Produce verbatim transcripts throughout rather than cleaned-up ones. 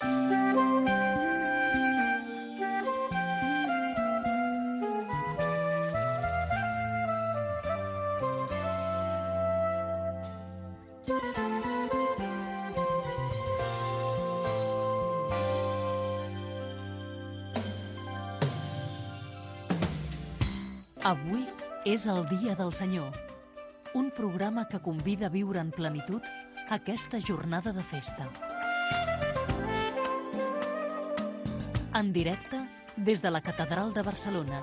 Avui és el Dia del Senyor, un programa que convida a viure en plenitud aquesta jornada de festa. En directe des de la Catedral de Barcelona.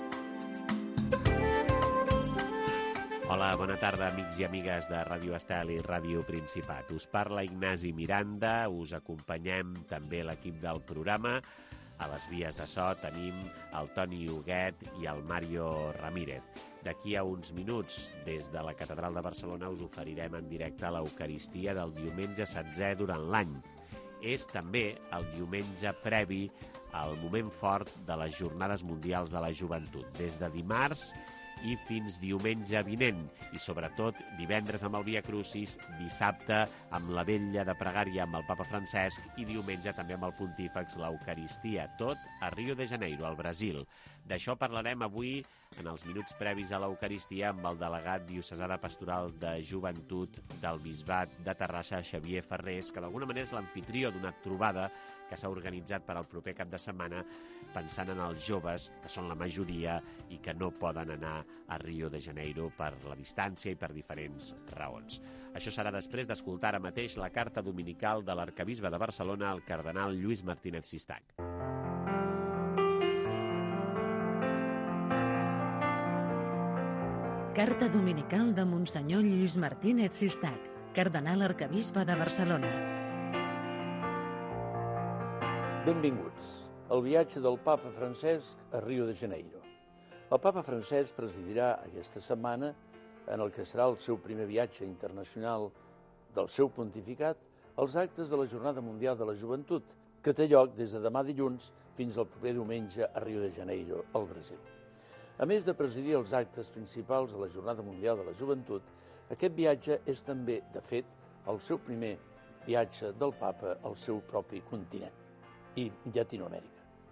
Hola, bona tarda, amics i amigues de Ràdio Estel i Ràdio Principat. Us parla Ignasi Miranda, us acompanyem també l'equip del programa. A les vies de so tenim el Toni Huguet i el Mario Ramírez. D'aquí a uns minuts, des de la Catedral de Barcelona, us oferirem en directe l'Eucaristia del diumenge setzè durant l'any. És també el diumenge previ al moment fort de les Jornades Mundials de la Joventut, des de dimarts i fins diumenge vinent, i sobretot divendres amb el Via Crucis, dissabte amb la vetlla de pregària amb el Papa Francesc i diumenge també amb el Pontífex l'Eucaristia, tot a Rio de Janeiro, al Brasil. D'això parlarem avui en els minuts previs a l'Eucaristia amb el delegat diocesà de Pastoral de Joventut del Bisbat de Terrassa, Xavier Ferrés, que d'alguna manera és l'amfitrió d'una trobada que s'ha organitzat per al proper cap de setmana pensant en els joves, que són la majoria i que no poden anar a Rio de Janeiro per la distància i per diferents raons. Això serà després d'escoltar ara mateix la carta dominical de l'arquebisbe de Barcelona, el cardenal Lluís Martínez Sistac. Carta dominical de Monsenyor Lluís Martínez Sistac, cardenal arquebisbe de Barcelona. Benvinguts al viatge del Papa Francesc a Rio de Janeiro. El Papa Francesc presidirà aquesta setmana, en el que serà el seu primer viatge internacional del seu pontificat, els actes de la Jornada Mundial de la Joventut, que té lloc des de demà dilluns fins al proper diumenge a Rio de Janeiro, al Brasil. A més de presidir els actes principals de la Jornada Mundial de la Joventut, aquest viatge és també, de fet, el seu primer viatge del Papa al seu propi continent i Llatinoamèrica.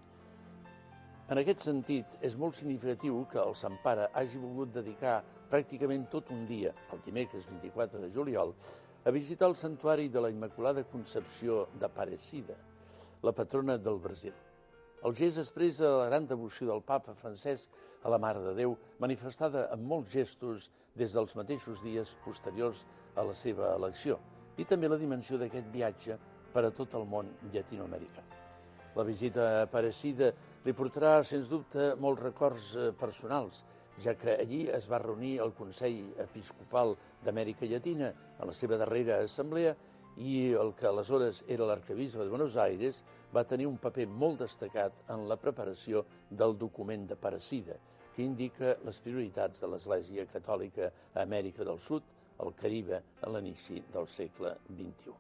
En aquest sentit, és molt significatiu que el Sant Pare hagi volgut dedicar pràcticament tot un dia, el dimecres vint-i-quatre de juliol, a visitar el santuari de la Immaculada Concepció d'Aparecida, la patrona del Brasil. El gest expressa la gran devoció del Papa Francesc a la Mare de Déu, manifestada en molts gestos des dels mateixos dies posteriors a la seva elecció, i també la dimensió d'aquest viatge per a tot el món llatinoamericà. La visita a Aparecida li portarà, sens dubte, molts records personals, ja que allí es va reunir el Consell Episcopal d'Amèrica Llatina en la seva darrera assemblea i el que aleshores era l'arquebisbe de Buenos Aires va tenir un paper molt destacat en la preparació del document d'Aparecida, que indica les prioritats de l'Església Catòlica a Amèrica del Sud, al Caribe, a l'inici del segle vint-i-u.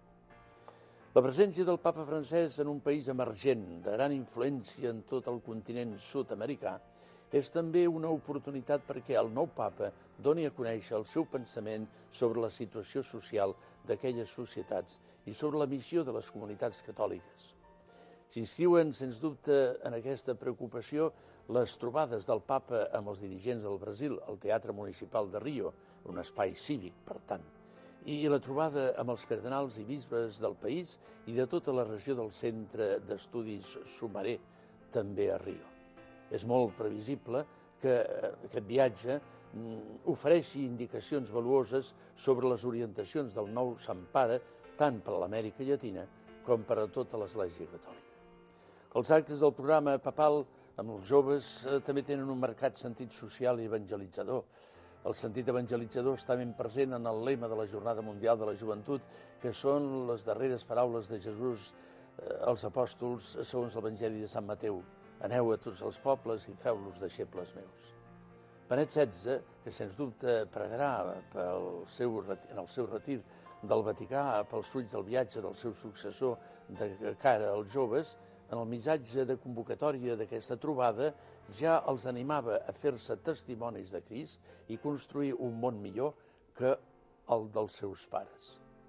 La presència del Papa Francesc en un país emergent, de gran influència en tot el continent sud-americà, és també una oportunitat perquè el nou Papa doni a conèixer el seu pensament sobre la situació social d'aquelles societats i sobre la missió de les comunitats catòliques. S'inscriuen, sens dubte, en aquesta preocupació les trobades del Papa amb els dirigents del Brasil al Teatre Municipal de Rio, un espai cívic, per tant, i la trobada amb els cardenals i bisbes del país i de tota la regió del Centre d'Estudis Sumaré, també a Rio. És molt previsible que aquest viatge ofereixi indicacions valuoses sobre les orientacions del nou Sant Pare, tant per a l'Amèrica Llatina com per a tota l'Església Catòlica. Els actes del programa papal amb els joves també tenen un marcat sentit social i evangelitzador. El sentit evangelitzador està ben present en el lema de la Jornada Mundial de la Joventut, que són les darreres paraules de Jesús als apòstols segons l'Evangeli de Sant Mateu. Aneu a tots els pobles i feu-los deixebles meus. Benet setze, que sens dubte pregarà pel seu, en el seu retir del Vaticà pels fruits del viatge del seu successor de cara als joves, en el missatge de convocatòria d'aquesta trobada ja els animava a fer-se testimonis de Crist i construir un món millor que el dels seus pares.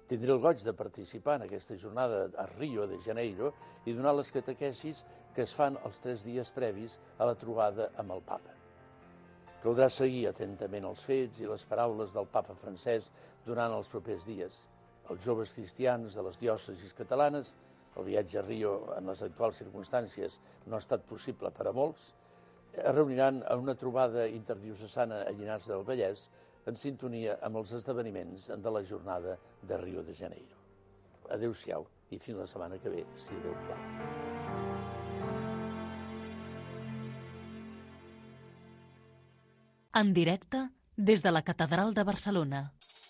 Tindré el goig de participar en aquesta jornada a Rio de Janeiro i donar les catequesis que es fan els tres dies previs a la trobada amb el papa. Caldrà seguir atentament els fets i les paraules del papa francès durant els propers dies. Els joves cristians de les diòcesis catalanes, el viatge a Rio en les actuals circumstàncies no ha estat possible per a molts, es reuniran a una trobada interdiocesana a Llinars del Vallès en sintonia amb els esdeveniments de la jornada de Rio de Janeiro. Adéu-siau i fins la setmana que ve, si Déu plau. En directe des de la Catedral de Barcelona.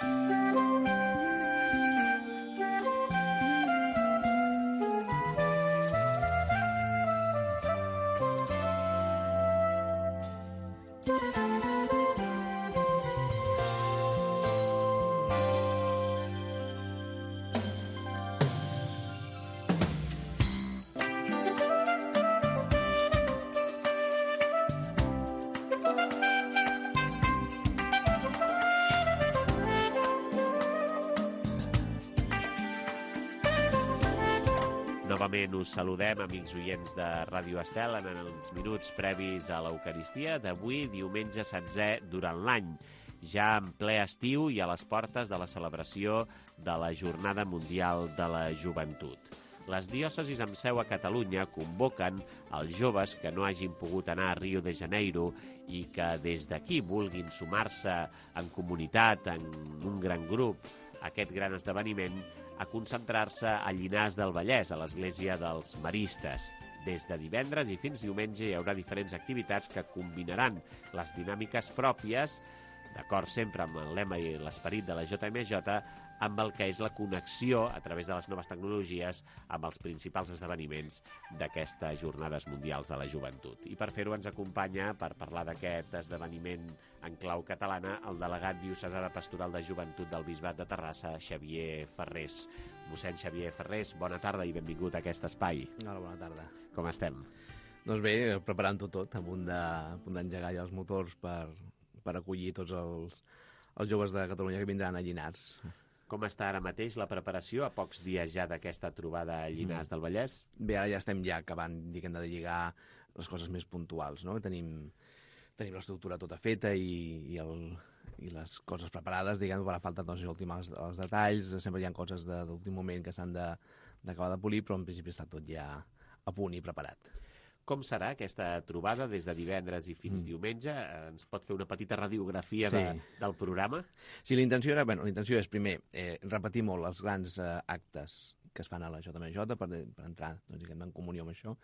Novament us saludem, amics oients de Ràdio Estel, en els minuts previs a l'Eucaristia d'avui, diumenge setzè durant l'any, ja en ple estiu i a les portes de la celebració de la Jornada Mundial de la Joventut. Les diòcesis amb seu a Catalunya convoquen els joves que no hagin pogut anar a Rio de Janeiro i que des d'aquí vulguin sumar-se en comunitat, en un gran grup, a aquest gran esdeveniment, a concentrar-se a Llinars del Vallès, a l'església dels Maristes. Des de divendres i fins diumenge hi haurà diferents activitats que combinaran les dinàmiques pròpies, d'acord sempre amb el lema i l'esperit de la J M J, amb el que és la connexió a través de les noves tecnologies amb els principals esdeveniments d'aquestes Jornades Mundials de la Joventut. I per fer-ho ens acompanya, per parlar d'aquest esdeveniment en clau catalana, el delegat diocesà de Pastoral de Joventut del Bisbat de Terrassa, Xavier Ferrés. Mossèn Xavier Ferrés, bona tarda i benvingut a aquest espai. Hola, bona tarda. Com estem? Doncs bé, preparant-ho tot, a punt d'engegar ja els motors per, per acollir tots els, els joves de Catalunya que vindran a Llinars. Com està ara mateix la preparació, a pocs dies ja d'aquesta trobada a Llinars del Vallès? Bé, ara ja estem ja acabant, diguem, de lligar les coses més puntuals, no? Tenim, tenim l'estructura tota feta i, i, el, i les coses preparades, diguem, per falta doncs, ultimar els, els detalls, sempre hi ha coses d'últim moment que s'han d'acabar de, de polir, però en principi està tot ja a punt i preparat. Com serà aquesta trobada des de divendres i fins mm. diumenge? Ens pot fer una petita radiografia sí. de, del programa? Sí, la intenció era, bueno, la intenció és, primer, eh, repetir molt els grans eh, actes que es fan a la J M J per, per entrar doncs, diguem, en comunió amb això.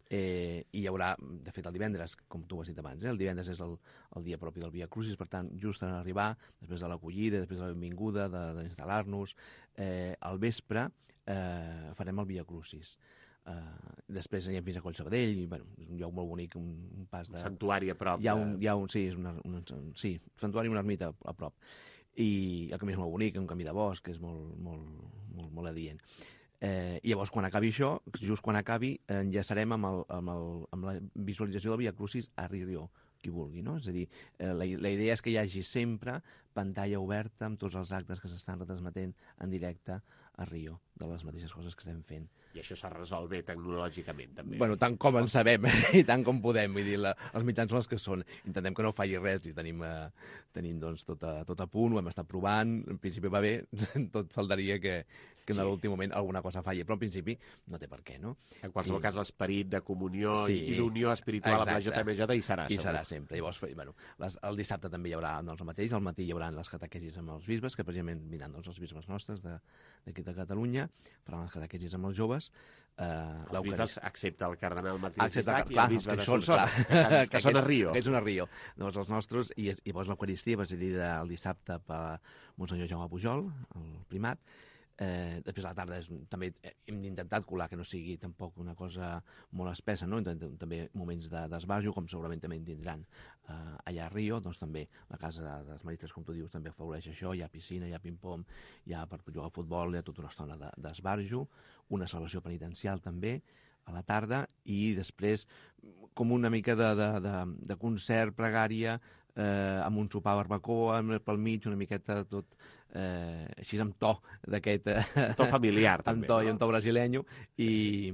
Eh, I hi haurà, de fet, el divendres, com tu has dit abans, eh, el divendres és el, el dia propi del Via Crucis, per tant, just en arribar, després de l'acollida, després de la benvinguda, d'instal·lar-nos, eh, al vespre eh, farem el Via Crucis. Uh, després anem fins a Coll Sabadell i, bueno, és un lloc molt bonic, un, un pas de... Un santuari a prop. Hi ha un, hi ha un, sí, és una, una, sí, santuari i una ermita a prop. I el camí és molt bonic, un camí de bosc, que és molt, molt, molt, molt adient. Eh, I llavors, quan acabi això, just quan acabi, enllaçarem amb, el, amb, el, amb la visualització del Via Crucis a Rio, qui vulgui, no? És a dir, eh, la, la idea és que hi hagi sempre pantalla oberta amb tots els actes que s'estan retransmetent en directe a Rio, de les mateixes coses que estem fent. I això s'ha resolt bé tecnològicament, també. Bueno, tant com en sabem i tant com podem. Vull dir, la, els mitjans són els que són. Intentem que no falli res i tenim, eh, tenim doncs, tot, a, tot a punt, ho hem estat provant, en principi va bé, tot faltaria que, que en sí. l'últim moment alguna cosa falli, però en principi no té per què, no? En qualsevol I... cas, l'esperit de comunió sí. i d'unió espiritual amb la J M J hi serà, hi segur. serà sempre. Llavors, bueno, les, el dissabte també hi haurà doncs, el mateix, al matí hi haurà les catequesis amb els bisbes, que precisament vindran doncs, els bisbes nostres d'aquí de, de Catalunya, faran les catequesis amb els joves. Eh, els bisbes, excepte el cardenal Martí Gistac i el bisbe de Solsona, que, que, que, que són a Rio. Aquests són a Rio. Llavors els nostres, i, i llavors l'Eucaristia va ser dida el dissabte per Monsenyor Jaume Pujol, el primat. Eh, després a la tarda és, també hem intentat colar que no sigui tampoc una cosa molt espessa, no? Intentem, també moments d'esbarjo, com segurament també en tindran eh, allà a Rio, doncs també la casa dels Maristes, com tu dius, també afavoreix això, hi ha piscina, hi ha ping-pong, hi ha per jugar a futbol, hi ha tota una estona d'esbarjo, una celebració penitencial també a la tarda, i després com una mica de, de, de, de concert, pregària, eh, amb un sopar barbacoa pel mig, una miqueta tot eh, així amb to d'aquest... Eh, to familiar, també, també, to, no? I amb to brasileño, i,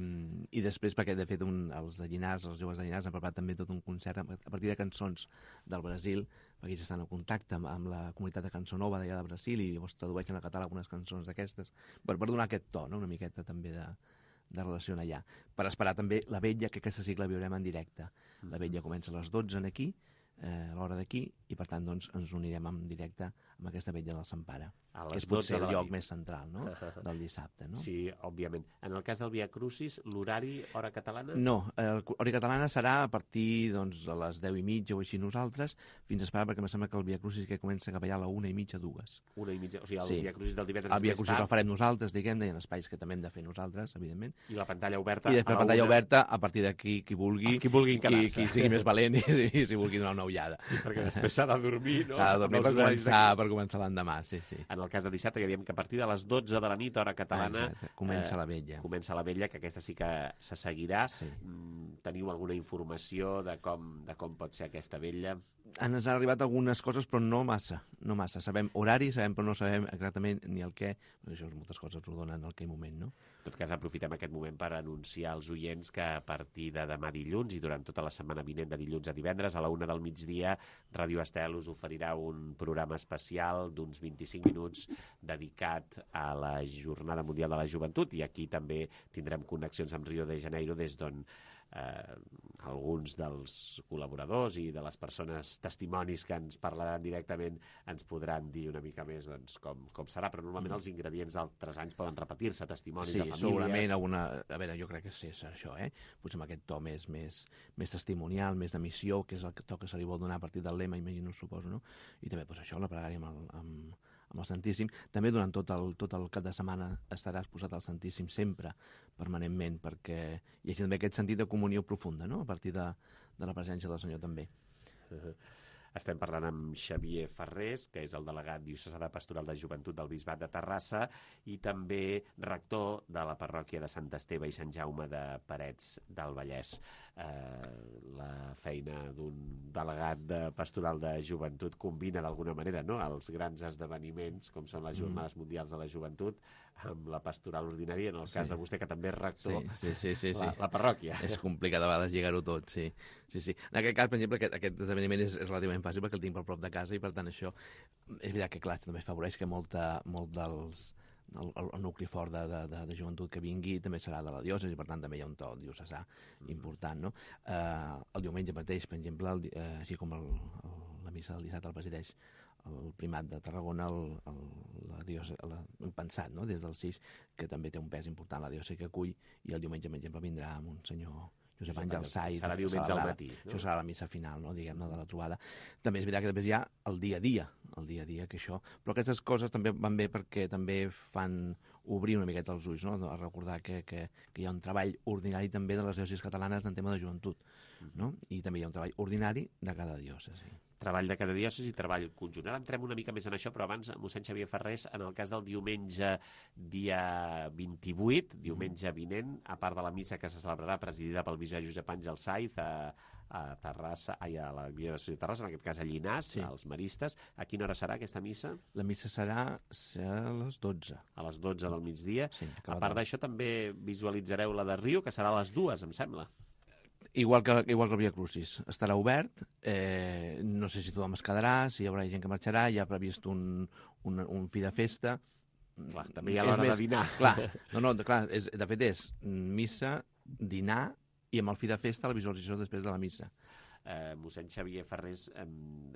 i després, perquè de fet un, els de Llinars, els joves de Llinars han preparat també tot un concert a partir de cançons del Brasil, perquè ells estan en contacte amb, amb la comunitat de Cançó Nova d'allà de Brasil i llavors tradueixen al català algunes cançons d'aquestes, per, per donar aquest to, no? Una miqueta també de, de relació allà. Per esperar també la vetlla, que aquesta sí que la viurem en directe. La vetlla comença a les dotze aquí, eh, a l'hora d'aquí, i per tant doncs, ens unirem en directe amb aquesta vetlla del Sant Pare, que és potser el lloc més central, no? Del dissabte, no? Sí, òbviament. En el cas del Via Crucis, l'horari, hora catalana? No, eh, hora catalana serà a partir doncs, de les deu i mitja o així nosaltres, fins a esperar, perquè em sembla que el Via Crucis que comença cap allà a la una i mitja, dues. Una i mitja, o sigui, el Sí. Via Crucis del divendres El Via més Crucis tard, el farem nosaltres, diguem-ne, i en espais que també hem de fer nosaltres, evidentment. i la pantalla oberta I després a la pantalla una. oberta, a partir d'aquí, qui vulgui, Els qui vulguin qui, quedar-se. qui sigui més valent i si, si vulgui donar una ullada. Perquè després s'ha de dormir, no? S'ha de dormir Amb per els horaris començar, d'aquí. per començar l'endemà, sí, sí. En el cas de dissabte, que diem que a partir de les dotze de la nit, hora catalana... Exacte, comença la vetlla. Comença la vetlla, que aquesta sí que se seguirà. Sí. Mm, Teniu alguna informació de com, de com pot ser aquesta vetlla? Ens han arribat algunes coses, però no massa, no massa. Sabem horari, sabem, però no sabem exactament ni el què. Però això moltes coses ho donen en aquell moment, no? En tot cas, aprofitem aquest moment per anunciar als oients que a partir de demà dilluns i durant tota la setmana vinent de dilluns a divendres, a la una del migdia, Ràdio Estel us oferirà un programa especial d'uns vint-i-cinc minuts dedicat a la Jornada Mundial de la Joventut, i aquí també tindrem connexions amb Rio de Janeiro, des d'on eh, alguns dels col·laboradors i de les persones testimonis que ens parlaran directament ens podran dir una mica més doncs, com, com serà, però normalment els ingredients d'altres anys poden repetir-se, testimonis Sí, de famílies... segurament alguna... A veure, jo crec que sí, és això, eh? Potser amb aquest to més, més, més testimonial, més de missió, que és el to que se li vol donar a partir del lema, imagino, suposo, no? I també, doncs, això, la pregària amb el, amb, amb el Santíssim. També durant tot el, tot el cap de setmana estarà exposat al Santíssim sempre, permanentment, perquè hi hagi també aquest sentit de comunió profunda, no?, a partir de, de la presència del Senyor també. Uh-huh. Estem parlant amb Xavier Ferrés, que és el delegat diocesà de Pastoral de Joventut del Bisbat de Terrassa i també rector de la parròquia de Sant Esteve i Sant Jaume de Parets del Vallès. Eh, la feina d'un delegat de Pastoral de Joventut combina d'alguna manera, no?, els grans esdeveniments, com són les Jornades mm. Mundials de la Joventut, amb la pastoral ordinària, en el cas sí. de vostè, que també és rector, sí, sí, sí, sí, la, sí. la parròquia. És complicat a vegades lligar-ho tot, sí. sí, sí. En aquest cas, per exemple, aquest, aquest esdeveniment és, és relativament fàcil perquè el tinc per prop de casa i, per tant, això és veritat que, clar, també afavoreix que molta, molt dels, el, el nucli fort de, de, de, de joventut que vingui també serà de la diòcesi, per tant, també hi ha un to diocesà mm. important, no? Eh, el diumenge mateix, per exemple, el, eh, així com el, el, la missa del dissabte el presideix el primat de Tarragona, el, el, la diòcesi, la, hem pensat, no?, des del sis, que també té un pes important la diòcesi que acull, i el diumenge, per exemple, vindrà amb un senyor Josep Àngel Sai. Serà diumenge al matí. No? Això serà la missa final, no?, diguem-ne, de la trobada. També és veritat que després hi ha el dia a dia, el dia a dia, que això... Però aquestes coses també van bé perquè també fan obrir una miqueta els ulls, no?, a recordar que, que, que hi ha un treball ordinari també de les diòcesis catalanes en tema de joventut, no?, i també hi ha un treball ordinari de cada diòcesi. Treball de cada diòcesi i treball conjunt. Ara entrem una mica més en això, però abans, mossèn Xavier Ferrés, en el cas del diumenge dia vint-i-vuit, diumenge vinent, a part de la missa que se celebrarà presidida pel bisbe Josep Àngel Saiz a, a Terrassa, ai, a la diòcesi de Terrassa, en aquest cas a Llinars, sí. als maristes. A quina hora serà aquesta missa? La missa serà, serà a les dotze. A les dotze del migdia. Sí, a part d'això, també visualitzareu la de Rio, que serà a les dues, em sembla. Igual que, igual que el Via Crucis. Estarà obert, eh, no sé si tothom es quedarà, si hi haurà gent que marxarà, hi ha previst un, un, un fi de festa. Clar, també hi ha l'hora de dinar. Clar, no, no, clar, és, de fet és missa, dinar i amb el fi de festa la visualització després de la missa. Eh, mossèn Xavier Ferrés, eh,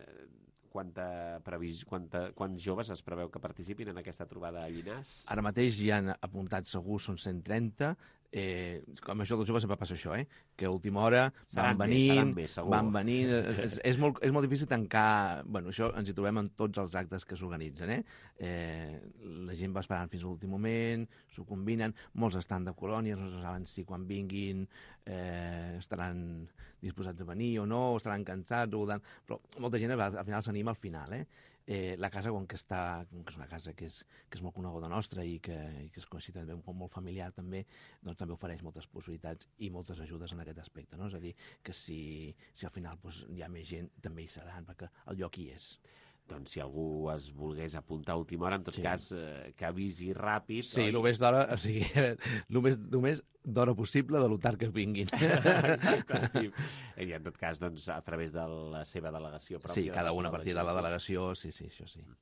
quanta previs, quanta, quants joves es preveu que participin en aquesta trobada a Llinars? Ara mateix hi han apuntats segurs, són cent trenta. Eh, com això dels joves sempre passa això, eh? Que a última hora van venint, més, van venint... És, és, molt, és molt difícil tancar... Bueno, això ens hi trobem en tots els actes que s'organitzen, eh? eh? La gent va esperant fins a l'últim moment, s'ho combinen, molts estan de colònies, no saben si quan vinguin eh, estaran disposats a venir o no, o estaran cansats, o dan... però molta gent al final s'anima al final, eh? Eh, la casa, com que, està, com que és una casa que és, que és molt coneguda nostra i que, i que és coneixida també com molt familiar també, doncs també ofereix moltes possibilitats i moltes ajudes en aquest aspecte, no? És a dir, que si, si al final doncs, hi ha més gent, també hi seran, perquè el lloc hi és. Doncs si algú es volgués apuntar a última hora, en tot Sí. cas, eh, que avisi ràpid. Sí, oi? només d'hora, o sigui, només, només d'hora possible de l'hotar que vinguin. Exacte, sí. I en tot cas, doncs, a través de la seva delegació pròpia. Sí, cada una a partir de la Joventut. delegació, sí, sí, això sí.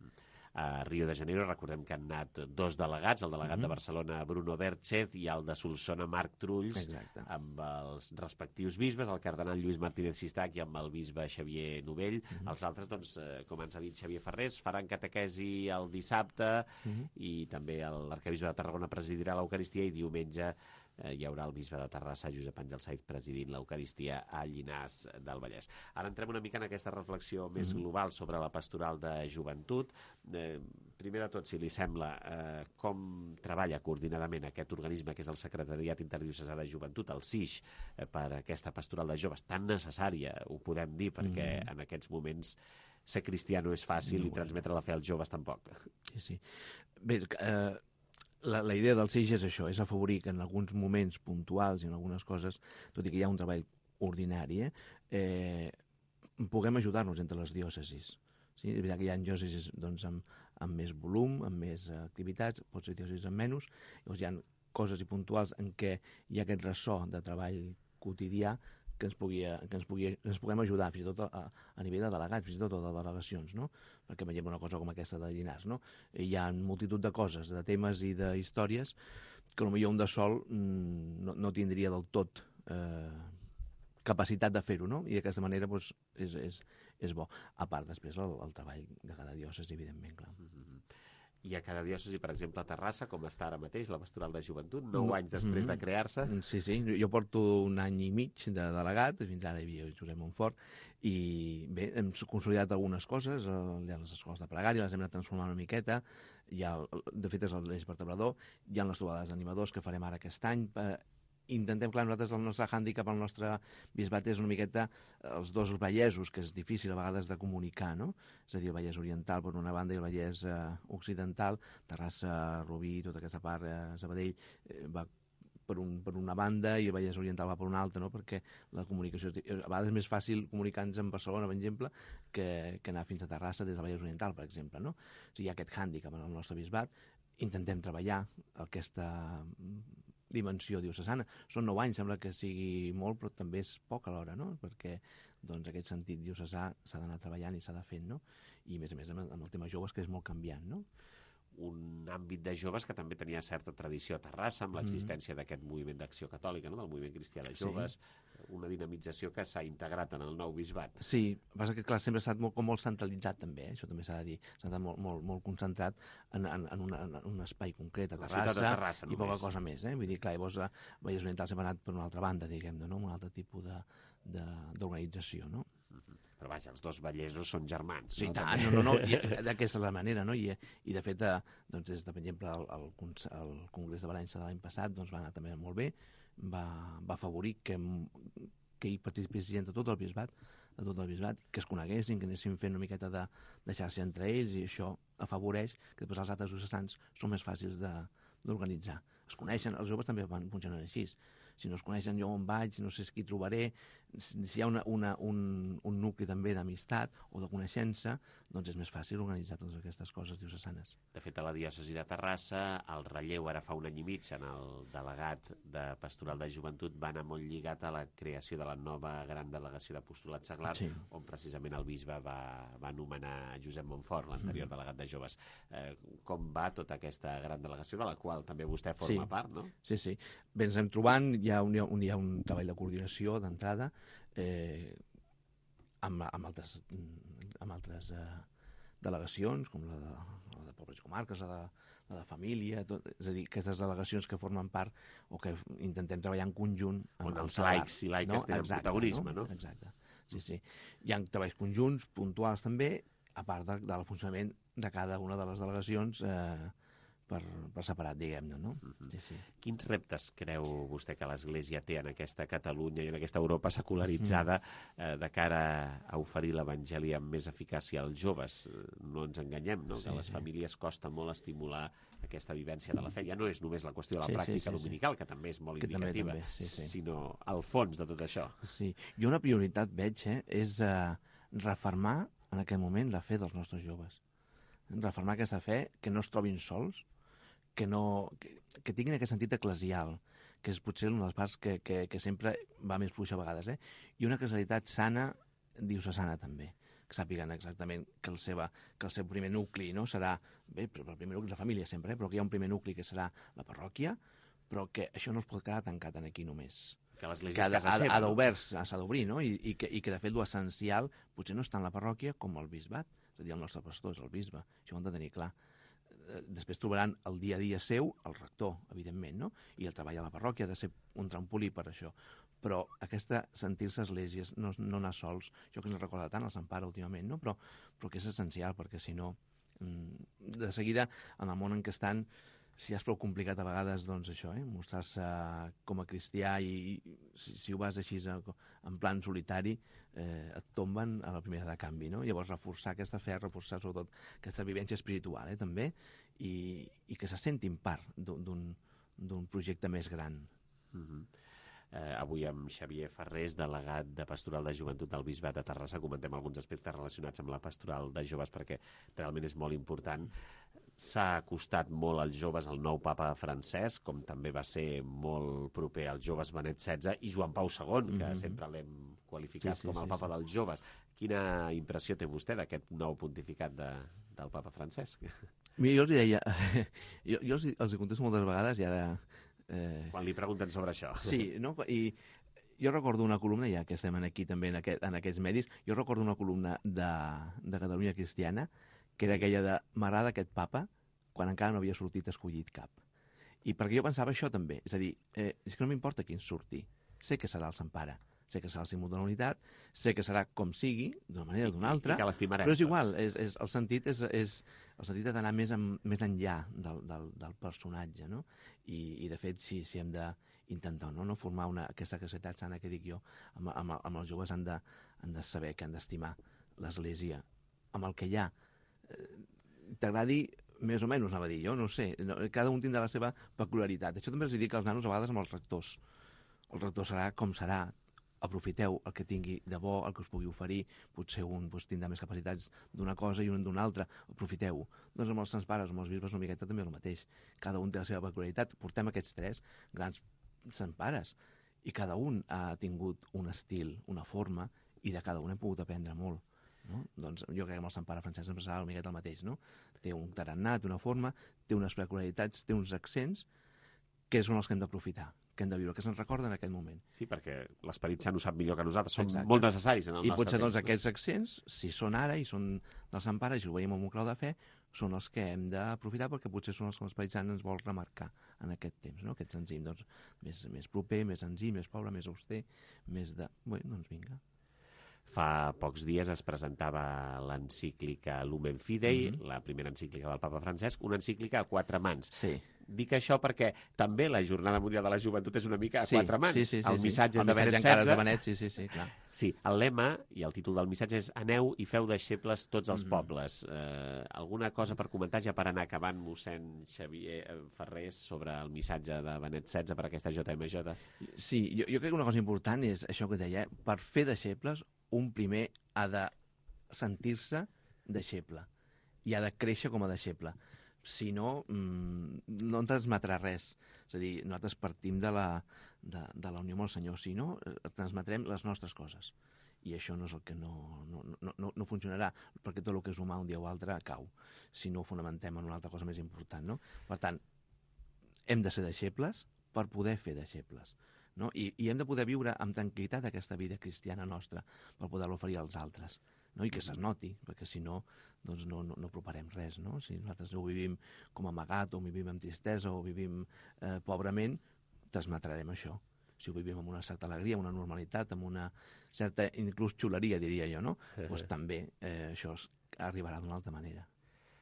A Rio de Janeiro recordem que han anat dos delegats, el delegat Mhm. de Barcelona Bruno Berchez i el de Solsona Marc Trulls, Exacte. amb els respectius bisbes, el cardenal Lluís Martínez Sistac i amb el bisbe Xavier Novell. Mhm. Els altres, doncs, eh, com ens ha dit Xavier Ferrés, faran catequesi el dissabte Mhm. i també l'arquebisbe de Tarragona presidirà l'Eucaristia i diumenge eh, hi haurà el bisbe de Terrassa, Josep Àngel Saiz, presidint l'Eucaristia a Llinars del Vallès. Ara entrem una mica en aquesta reflexió més Mhm. global sobre la pastoral de joventut. Eh, primer de tot, si li sembla, eh, com treballa coordinadament aquest organisme que és el Secretariat Interdiocesà de Joventut, el S I J, eh, per aquesta pastoral de joves tan necessària, ho podem dir, perquè Mhm. en aquests moments ser cristià no és fàcil No, i transmetre la fe als joves tampoc. Sí, sí. Bé, eh, la, la idea del S I J és això, és afavorir que en alguns moments puntuals i en algunes coses, tot i que hi ha un treball ordinari, eh, eh, puguem ajudar-nos entre les diòcesis. Sí? És veritat que hi ha diòcesis doncs, amb, amb més volum, amb més eh, activitats, pot ser diòcesis amb menys, llavors hi ha coses i puntuals en què hi ha aquest ressò de treball quotidià que ens, pugui, que ens, pugui, que ens puguem ajudar, fins i tot a, a nivell de delegats, fins i tot de delegacions, no? Perquè veiem una cosa com aquesta de Llinars, no? Hi ha multitud de coses, de temes i de històries que potser un de sol no, no tindria del tot eh, capacitat de fer-ho, no? I d'aquesta manera doncs, és, és, és bo. A part, després, el, el treball de cada diòcesi, evidentment, clar. I a cada diòcesi, per exemple, a Terrassa, com està ara mateix, la pastoral de joventut, nou No. anys després de Mhm. crear-se. Sí, sí, jo porto un any i mig de delegat, fins ara hi havia el Josep Montfort, i bé, hem consolidat algunes coses, eh, hi ha les escoles de pregària, les hem anat transformant una miqueta, hi ha, de fet és l'eix vertebrador, hi ha les trobades d'animadors que farem ara aquest any, eh, intentem, clar, nosaltres el nostre hàndicap, el nostre bisbat és una miqueta els dos vallesos, que és difícil a vegades de comunicar, no? És a dir, el Vallès Oriental per una banda i el Vallès eh, Occidental, Terrassa, Rubí, tota aquesta part, eh, Sabadell, eh, va per, un, per una banda i el Vallès Oriental va per una altra, no? Perquè la comunicació és, a vegades és més fàcil comunicar-nos amb Barcelona, per exemple, que, que anar fins a Terrassa des del Vallès Oriental, per exemple, no? O sigui, hi ha aquest hàndicap en el nostre bisbat, intentem treballar aquesta dimensió diocesana. Són nou anys, sembla que sigui molt, però també és poc alhora, no? Perquè doncs, aquest sentit diocesà s'ha d'anar treballant i s'ha de fer, no? I, a més a més, amb el tema joves, que és molt canviant, no? Un àmbit de joves que també tenia certa tradició a Terrassa, amb l'existència d'aquest moviment d'acció catòlica, no? Del moviment cristià de joves, sí. Una dinamització que s'ha integrat en el nou bisbat. Sí, passa que clar, sempre s'ha estat molt, com molt centralitzat també, eh? Això també s'ha de dir, s'ha estat molt, molt, molt concentrat en, en, en, una, en un espai concret a La Terrassa, ciutat de Terrassa, i poca només. cosa més, eh? Vull dir, clar, llavors a Vallès Oriental sempre ha anat per una altra banda, diguem-ne, no? Un altre tipus de, de, d'organització, no? Però vaja, els dos vallesos són germans. Sí, no? tant, També. no, no, no, i d'aquesta és la manera, no? I, i de fet, eh, doncs, des de, per exemple, el, el, cons- el Congrés de València de l'any passat doncs, va anar també molt bé, va, va afavorir que, que hi participés gent de tot el bisbat, de tot el bisbat, que es coneguessin, que anessin fent una miqueta de, de xarxa entre ells, i això afavoreix que després els altres diocesans són més fàcils de, d'organitzar. Es coneixen, els joves també van funcionant així. Si no es coneixen, jo on vaig, no sé qui trobaré, si hi ha una, una, un, un nucli també d'amistat o de coneixença, doncs és més fàcil organitzar totes aquestes coses diocesanes. De fet, a la diòcesi de Terrassa, el relleu ara fa un any i mig en el delegat de Pastoral de Joventut va anar molt lligat a la creació de la nova gran delegació d'apostolat seglar, Sí. on precisament el bisbe va, va anomenar Josep Montfort, l'anterior Mm. delegat de joves. Eh, com va tota aquesta gran delegació, de la qual també vostè forma Sí. part, no? Sí, sí. Bé, ens hem trobant, hi ha un, hi ha un, hi ha un treball de coordinació d'entrada eh, amb, amb altres, amb altres eh, delegacions, com la de, la de pobles i comarques, la de, la de família, tot, és a dir, aquestes delegacions que formen part o que intentem treballar en conjunt amb, On amb els Seglar, laics i laiques tenen Exacte, protagonisme, no? Exacte, sí, sí. Hi ha treballs conjunts, puntuals també, a part de, del funcionament de cada una de les delegacions eh, per, per separat, diguem-ne, no? Mm-hmm. Sí, sí. Quins reptes creu vostè que l'Església té en aquesta Catalunya i en aquesta Europa secularitzada eh, de cara a oferir l'Evangeli amb més eficàcia als joves? No ens enganyem, no? Sí, Que a les sí. famílies costa molt estimular aquesta vivència de la fe. Ja no és només la qüestió de la Sí, sí, pràctica sí, sí. dominical, que també és molt Que també, indicativa, també, sí, sí. sinó al fons de tot això. Sí, i una prioritat veig, eh, és eh, refermar en aquest moment la fe dels nostres joves. Refermar aquesta fe, que no es trobin sols, que, no, que, que tinguin aquest sentit eclesial, que és potser una de les parts que, que, que sempre va més fluixa a vegades, eh? I una casalitat sana, diocesana també, que sàpiguen exactament que el, seva, que el seu primer nucli no serà, bé, però el primer nucli és la família sempre, eh? Però que hi ha un primer nucli que serà la parròquia, però que això no es pot quedar tancat en aquí només. Que Que l'Església ha, és de- casa ha, seva. ha no? d'obrir, s'ha d'obrir, no? I, i, que, I que, de fet, l'essencial potser no està en la parròquia com el bisbat. És a dir, el nostre pastor és el bisbe. Això ho hem de tenir clar. Eh, Després trobaran el dia a dia seu el rector, evidentment, no? I el treball a la parròquia ha de ser un trampolí per això. Però aquesta sentir-se esglésies, no, no anar sols, això que ens recorda tant el Sant Pare últimament, no? Però, però que és essencial, perquè si no, mm, de seguida, en el món en què estan, si és prou complicat a vegades, doncs això, eh? Mostrar-se com a cristià i, i si, si ho vas així a- en plan solitari, eh, et tomben a la primera de canvi, no? Llavors, reforçar aquesta fe, reforçar sobretot aquesta vivència espiritual, eh, també, i, i que se sentin part d'un- d'un d'un projecte més gran. Mhm. Eh, avui amb Xavier Ferrés, delegat de Pastoral de Joventut del Bisbat de Terrassa, comentem alguns aspectes relacionats amb la pastoral de joves perquè realment és molt important. S'ha acostat molt als joves el nou papa Francesc, com també va ser molt proper als joves Benet setze i Joan Pau segon, que Mhm. sempre l'hem qualificat Sí, sí, com el sí, papa sí. dels joves. Quina impressió té vostè d'aquest nou pontificat de, del papa Francesc? Mira, jo els hi deia, jo, jo els, hi- els hi contesto moltes vegades i ara... Eh, Quan li pregunten sobre això. Sí, no? I jo recordo una columna, ja que estem aquí també en, aquest, en aquests medis, jo recordo una columna de, de Catalunya Cristiana, que era aquella de m'agrada aquest papa, quan encara no havia sortit escollit cap. I perquè jo pensava això també, és a dir, eh, és que no m'importa quin surti, sé que serà el Sant Pare, sé que serà el símbol de la unitat, sé que serà com sigui, d'una manera o d'una altra, I que l'estimarem però és tots. igual, és, és, el sentit és, és el sentit ha d'anar més, en, més enllà del, del, del personatge, no? I, i de fet, sí, sí hem d'intentar no? no formar una, aquesta capacitat sana que dic jo, amb, amb, amb els joves han de, han de saber que han d'estimar l'Església, amb el que hi ha. Eh, T'agradi més o menys, anava a dir jo, no ho sé, no, cada un tindrà la seva peculiaritat. Això també els dic als nanos a vegades amb els rectors. El rector serà com serà, aprofiteu el que tingui de bo, el que us pugui oferir, potser un doncs, tindrà més capacitats d'una cosa i un d'una altra, aprofiteu-ho. Doncs amb els sants pares, amb els bisbes, una miqueta també és el mateix. Cada un té la seva peculiaritat. Portem aquests tres grans sants pares i cada un ha tingut un estil, una forma, i de cada un hem pogut aprendre molt. No? Doncs jo crec que amb el Sant Pare Francesc sempre serà una miqueta el mateix, no? Té un tarannà, té una forma, té unes peculiaritats, té uns accents que són els que hem d'aprofitar, que hem de viure, que se'ns recorda en aquest moment. Sí, perquè l'Esperit Sant ho sap millor que nosaltres, són Exacte. molt necessaris en el I nostre potser temps. doncs, aquests accents, si són ara i són del Sant Pare, i si ho veiem amb un clau de fe, són els que hem d'aprofitar perquè potser són els que l'Esperit Sant ens vol remarcar en aquest temps, no? Aquest enzim doncs, més, més proper, més enzim, més pobre, més auster, més de... Bé, doncs vinga. Fa pocs dies es presentava l'encíclica Lumen Fidei, Mhm. la primera encíclica del papa Francesc, una encíclica a quatre mans. Sí. Dic això perquè també la Jornada Mundial de la Joventut és una mica a sí, quatre mans. Sí, sí, sí, el sí. missatge és el de missatge Benet encara és setze. de Benet, sí, sí, sí, clar. Sí, el lema i el títol del missatge és Aneu i feu deixebles tots els Mhm. pobles. Eh, alguna cosa per comentar ja per anar acabant, mossèn Xavier eh, Ferrés, sobre el missatge de Benet setze per aquesta J M J? Sí, jo, jo crec que una cosa important és això que deia, eh? Per fer deixebles, un primer ha de sentir-se deixeble i ha de créixer com a deixeble. Si no, mmm, no en transmetrà res. És a dir, nosaltres partim de la, de, de la unió amb el Senyor. Si no, eh, transmetrem les nostres coses. I això no és el que no, no, no, no, no funcionarà, perquè tot el que és humà un dia o altre cau, si no ho fonamentem en una altra cosa més important, no? Per tant, hem de ser deixebles per poder fer deixebles. No? I, I hem de poder viure amb tranquil·litat aquesta vida cristiana nostra per poder-la oferir als altres, no? I que se's noti, perquè si no, doncs no, no, no proparem res, no? Si nosaltres ho vivim com amagat, o vivim amb tristesa, o vivim eh, pobrement, transmetrarem això. Si ho vivim amb una certa alegria, amb una normalitat, amb una certa, inclús xuleria, diria jo, no? Doncs també eh, això es, arribarà d'una altra manera.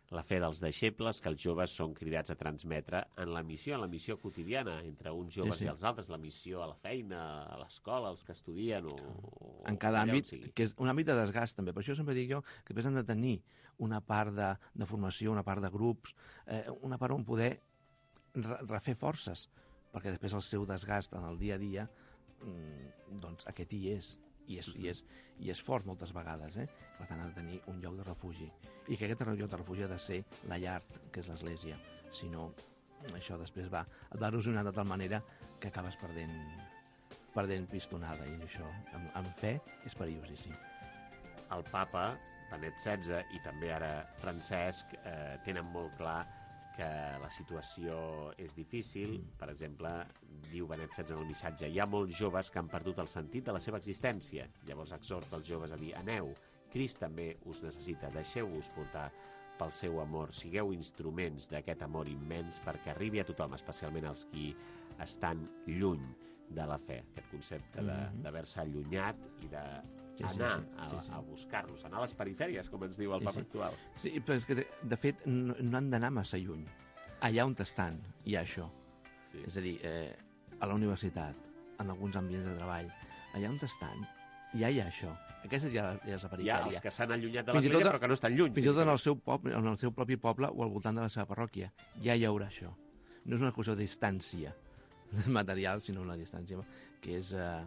la fe dels deixebles que els joves són cridats a transmetre en la missió, en la missió quotidiana, entre uns joves sí, sí. i els altres, la missió a la feina, a l'escola, els que estudien o... En cada àmbit, que és un àmbit de desgast també. Per això sempre dic jo que després han de tenir una part de, de formació, una part de grups, eh, una part on poder re refer forces, perquè després el seu desgast en el dia a dia, mm, doncs aquest hi és. I és, i, és, i és fort moltes vegades, eh? Per tant, ha de tenir un lloc de refugi. I que aquest lloc de refugi ha de ser la llar, que és l'Església. Si no, això després va, et va erosionar de tal manera que acabes perdent, perdent pistonada. I això, amb, amb fe, és perillosíssim. El papa, Benet setze, i també ara Francesc, eh, tenen molt clar que la situació és difícil. Per exemple, diu Benet setze en el missatge, hi ha molts joves que han perdut el sentit de la seva existència. Llavors exhorta els joves a dir, aneu, Crist també us necessita, deixeu-vos portar pel seu amor, sigueu instruments d'aquest amor immens perquè arribi a tothom, especialment als qui estan lluny de la fe. Aquest concepte d'haver-se allunyat i de Sí, sí, anar sí, a, sí, sí. a buscar-los, anar a les perifèries, com ens diu el Sí, papa sí. actual. Sí, però és que, de, de fet, no, no han d'anar massa lluny. Allà on estan, hi ha això. Sí. És a dir, eh, a la universitat, en alguns ambients de treball, allà on estan, ja hi ha això. Aquesta ja, ja és la Hi ha perifèria. els que s'han allunyat de Fins i l'església tot- però que no estan lluny. Fins i tot en el, seu poble, en el seu propi poble o al voltant de la seva parròquia. Ja hi haurà això. No és una qüestió de distància material, sinó una distància que és eh,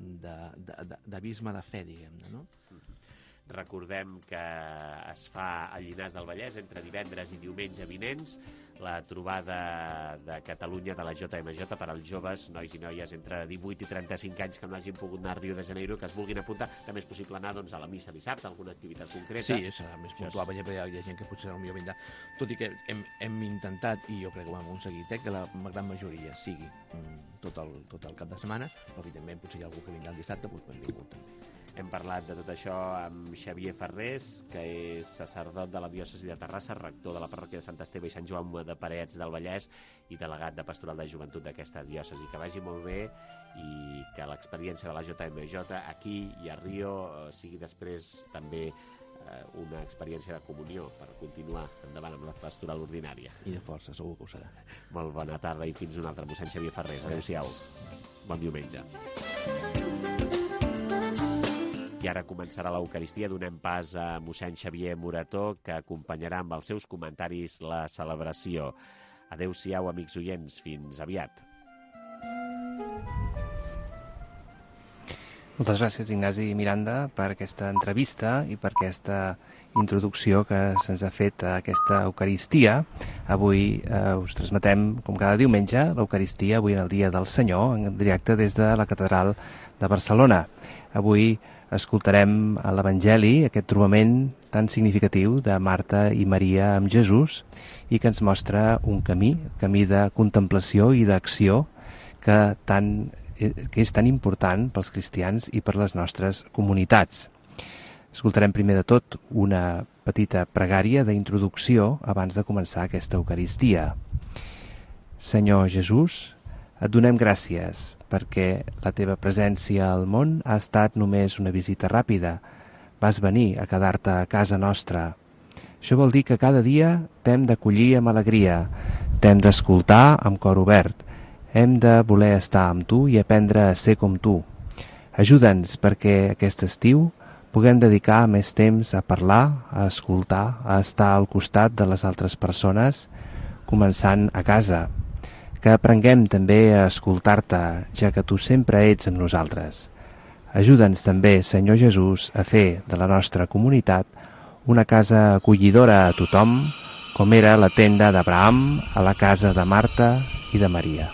d'abisme de fe, diguem-ne, no? Recordem que es fa a Llinars del Vallès entre divendres i diumenge vinents la trobada de Catalunya de la J M J per als joves, nois i noies entre divuit i trenta-cinc anys que no hagin pogut anar a Rio de Janeiro, que es vulguin apuntar. També és possible anar doncs, a la missa dissabte, a alguna activitat concreta. Sí, serà més puntual, perquè hi ha, hi ha gent que potser potser vindrà. Tot i que hem, hem intentat, i jo crec que ho hem aconseguit, eh, que la gran majoria sigui mm, tot, el, tot el cap de setmana, però evidentment potser hi ha algú que vindrà el dissabte, doncs benvingut també. Hem parlat de tot això amb Xavier Ferrés, que és sacerdot de la diòcesi de Terrassa, rector de la parròquia de Sant Esteve i Sant Joan de Parets del Vallès i delegat de Pastoral de Joventut d'aquesta diòcesi. Que vagi molt bé i que l'experiència de la J M J aquí i a Rio sigui després també eh, una experiència de comunió per continuar endavant amb la pastoral ordinària. I de força, segur que ho serà. Molt bona tarda i fins una altra. Mossèn Xavier Ferrés. Adéu-siau. Bon diumenge. I ara començarà l'Eucaristia. Donem pas a mossèn Xavier Morató, que acompanyarà amb els seus comentaris la celebració. Adéu-siau, amics oients. Fins aviat. Moltes gràcies, Ignasi Miranda, per aquesta entrevista i per aquesta introducció que se'ns ha fet a aquesta Eucaristia. Avui eh, us transmetem, com cada diumenge, l'Eucaristia, avui en el Dia del Senyor, en directe des de la Catedral de Barcelona. Avui escoltarem a l'Evangeli aquest trobament tan significatiu de Marta i Maria amb Jesús i que ens mostra un camí, camí de contemplació i d'acció que, tan, que és tan important pels cristians i per les nostres comunitats. Escoltarem primer de tot una petita pregària d'introducció abans de començar aquesta Eucaristia. Senyor Jesús, et donem gràcies perquè la teva presència al món ha estat només una visita ràpida. Vas venir a quedar-te a casa nostra. Això vol dir que cada dia t'hem d'acollir amb alegria, t'hem d'escoltar amb cor obert, hem de voler estar amb tu i aprendre a ser com tu. Ajuda'ns perquè aquest estiu puguem dedicar més temps a parlar, a escoltar, a estar al costat de les altres persones, començant a casa. Que aprenguem també a escoltar-te, ja que tu sempre ets amb nosaltres. Ajuda'ns també, Senyor Jesús, a fer de la nostra comunitat una casa acollidora a tothom, com era la tenda d'Abraham a la casa de Marta i de Maria.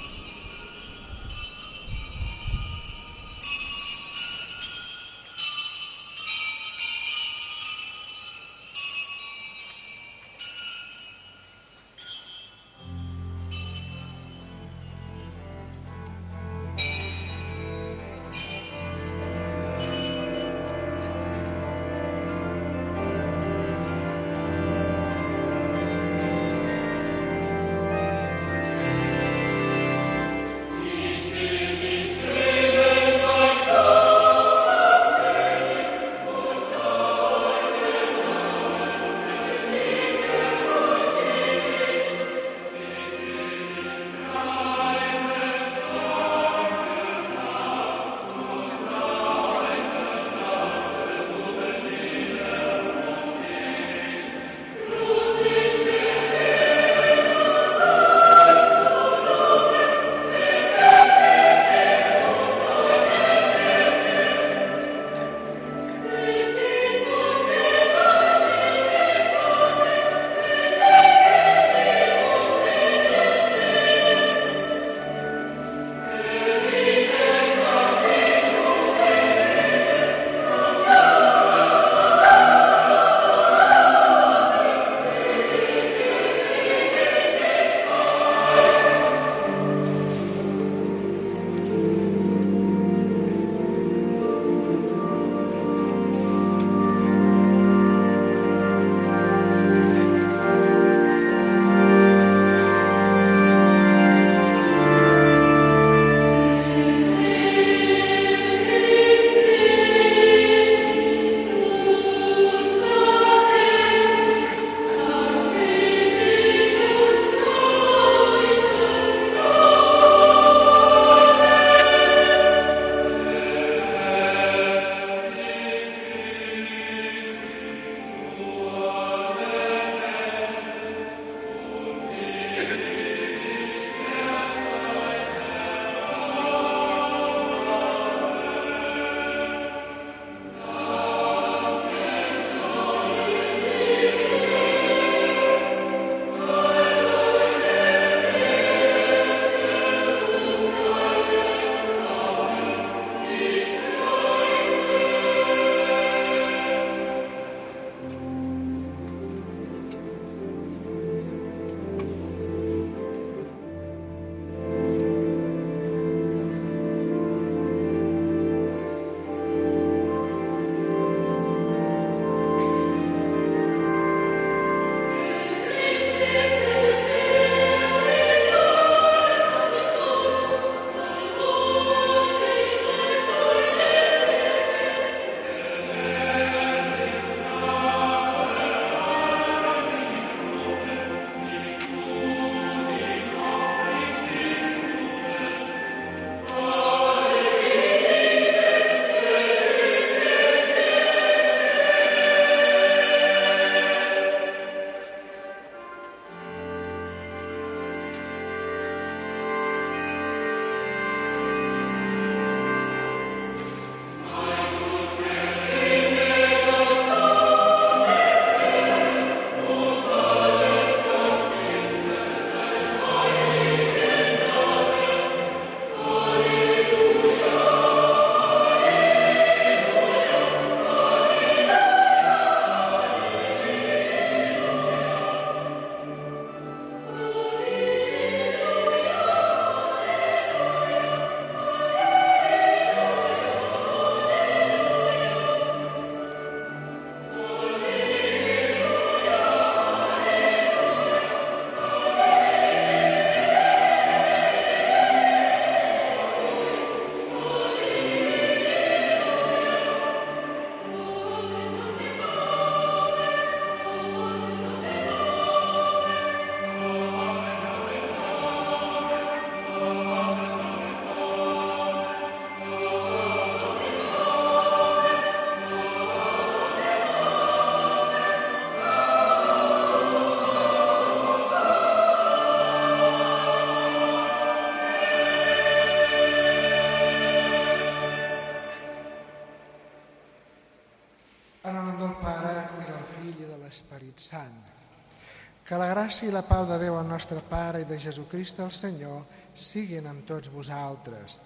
Espírit Sant. Que la gràcia i la pau de Déu, el nostre Pare, i de Jesucrist el Senyor, siguin amb tots vosaltres.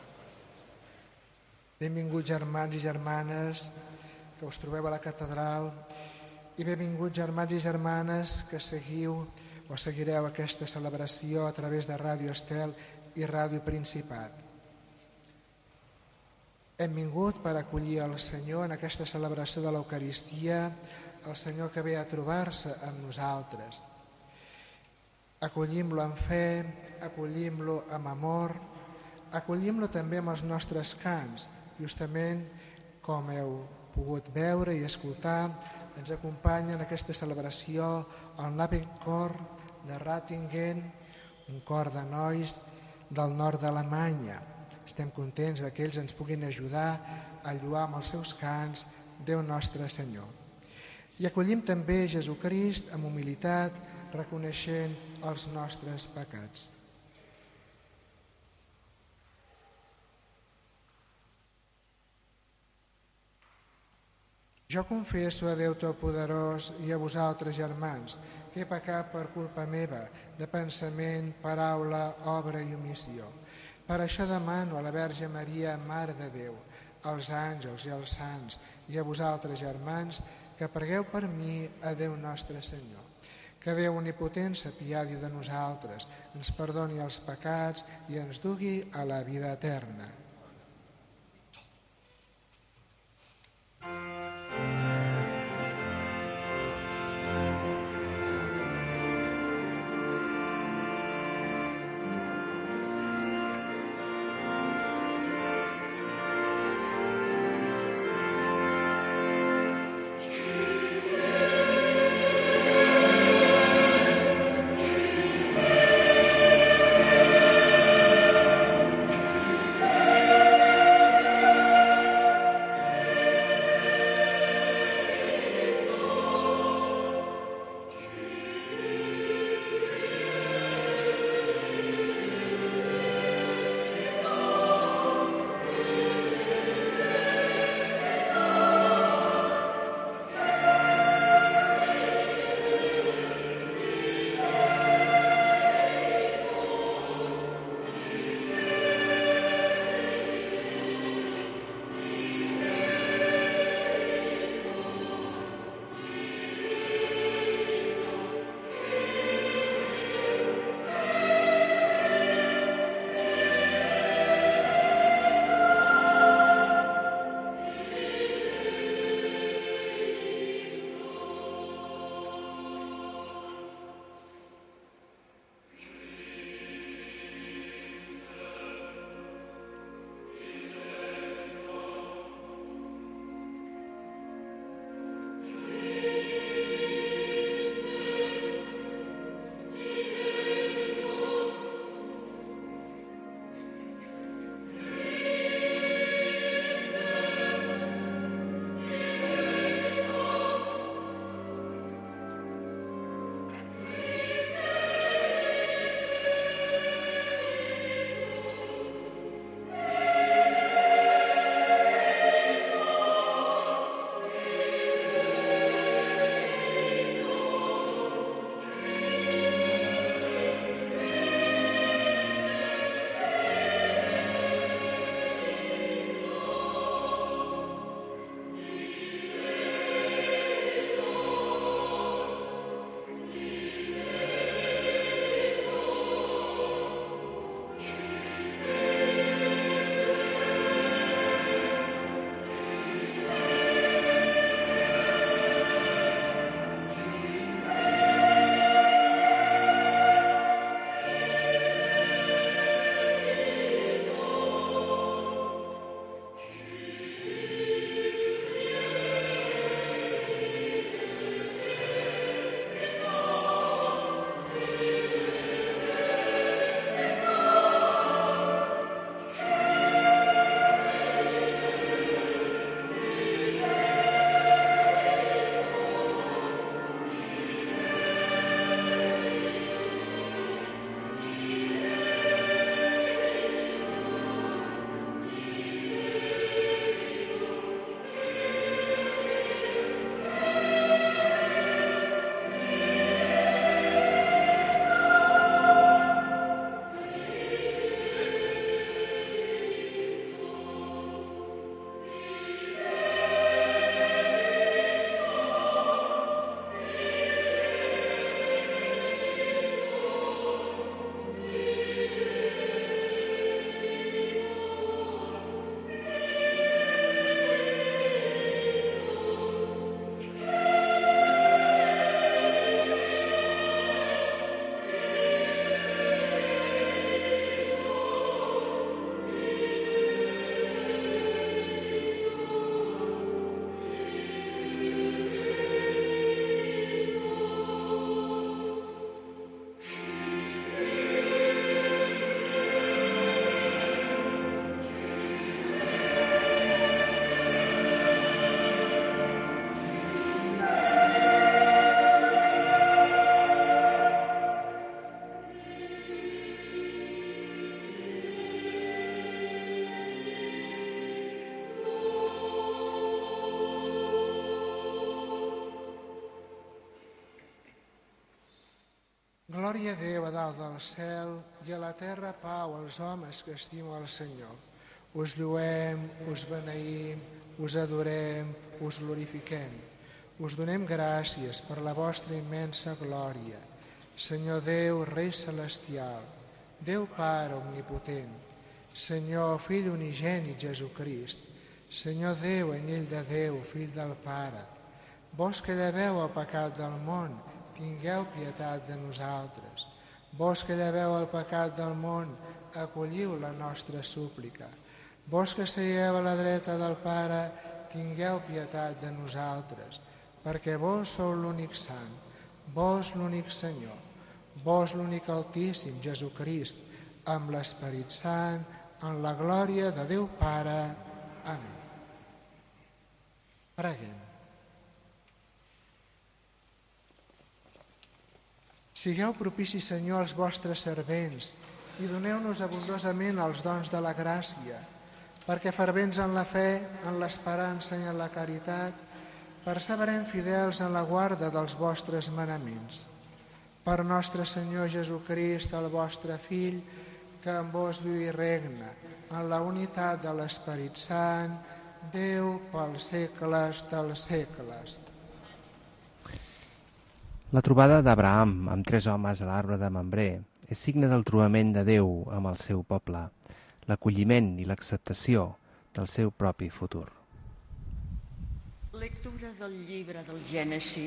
Benvinguts germans i germanes que us trobeu a la catedral i benvinguts germans i germanes que seguiu o seguireu aquesta celebració a través de Ràdio Estel i Ràdio Principat. Hem vingut per acollir el Senyor en aquesta celebració de l'Eucaristia, el Senyor que ve a trobar-se amb nosaltres. Acollim-lo amb fe, acollim-lo amb amor, acollim-lo també amb els nostres cants. Justament, com heu pogut veure i escoltar, ens acompanya en aquesta celebració el Nabenchor de Ratingen, un cor de nois del nord d'Alemanya. Estem contents que ells ens puguin ajudar a lloar amb els seus cants Déu nostre Senyor. I acollim també Jesucrist amb humilitat, reconeixent els nostres pecats. Jo confesso a Déu Totpoderós i a vosaltres, germans, que he pecat per culpa meva, de pensament, paraula, obra i omissió. Per això demano a la Verge Maria, Mare de Déu, als àngels i als sants, i a vosaltres, germans, que pregueu per mi a Déu nostre Senyor. Que Déu omnipotent s'apiadi de nosaltres, ens perdoni els pecats i ens dugui a la vida eterna. Yeah. Glòria a Déu a dalt del cel i a la terra pau als homes que estimen el Senyor. Us lluem, us beneïm, us adorem, us glorifiquem. Us donem gràcies per la vostra immensa glòria. Senyor Déu, Rei Celestial, Déu Pare Omnipotent, Senyor Fill Unigènit Jesucrist, Senyor Déu, Anyell de Déu, Fill del Pare, vos que lleveu el pecat del món, tingueu pietat de nosaltres. Vos que lleveu el pecat del món, acolliu la nostra súplica. Vos que seieu a la dreta del Pare, tingueu pietat de nosaltres, perquè vos sou l'únic sant, vos l'únic Senyor, vos l'únic Altíssim, Jesucrist, amb l'Esperit Sant, en la glòria de Déu Pare. Amén. Preguem. Sigueu propici, Senyor, als vostres servents i doneu-nos abundosament els dons de la gràcia, perquè fervents en la fe, en l'esperança i en la caritat, perseverem fidels en la guarda dels vostres manaments. Per nostre Senyor Jesucrist, el vostre Fill, que amb vos viu i regna, en la unitat de l'Esperit Sant, Déu pels segles dels segles. La trobada d'Abraham amb tres homes a l'arbre de Mambré és signe del trobament de Déu amb el seu poble, l'acolliment i l'acceptació del seu propi futur. Lectura del llibre del Gènesi.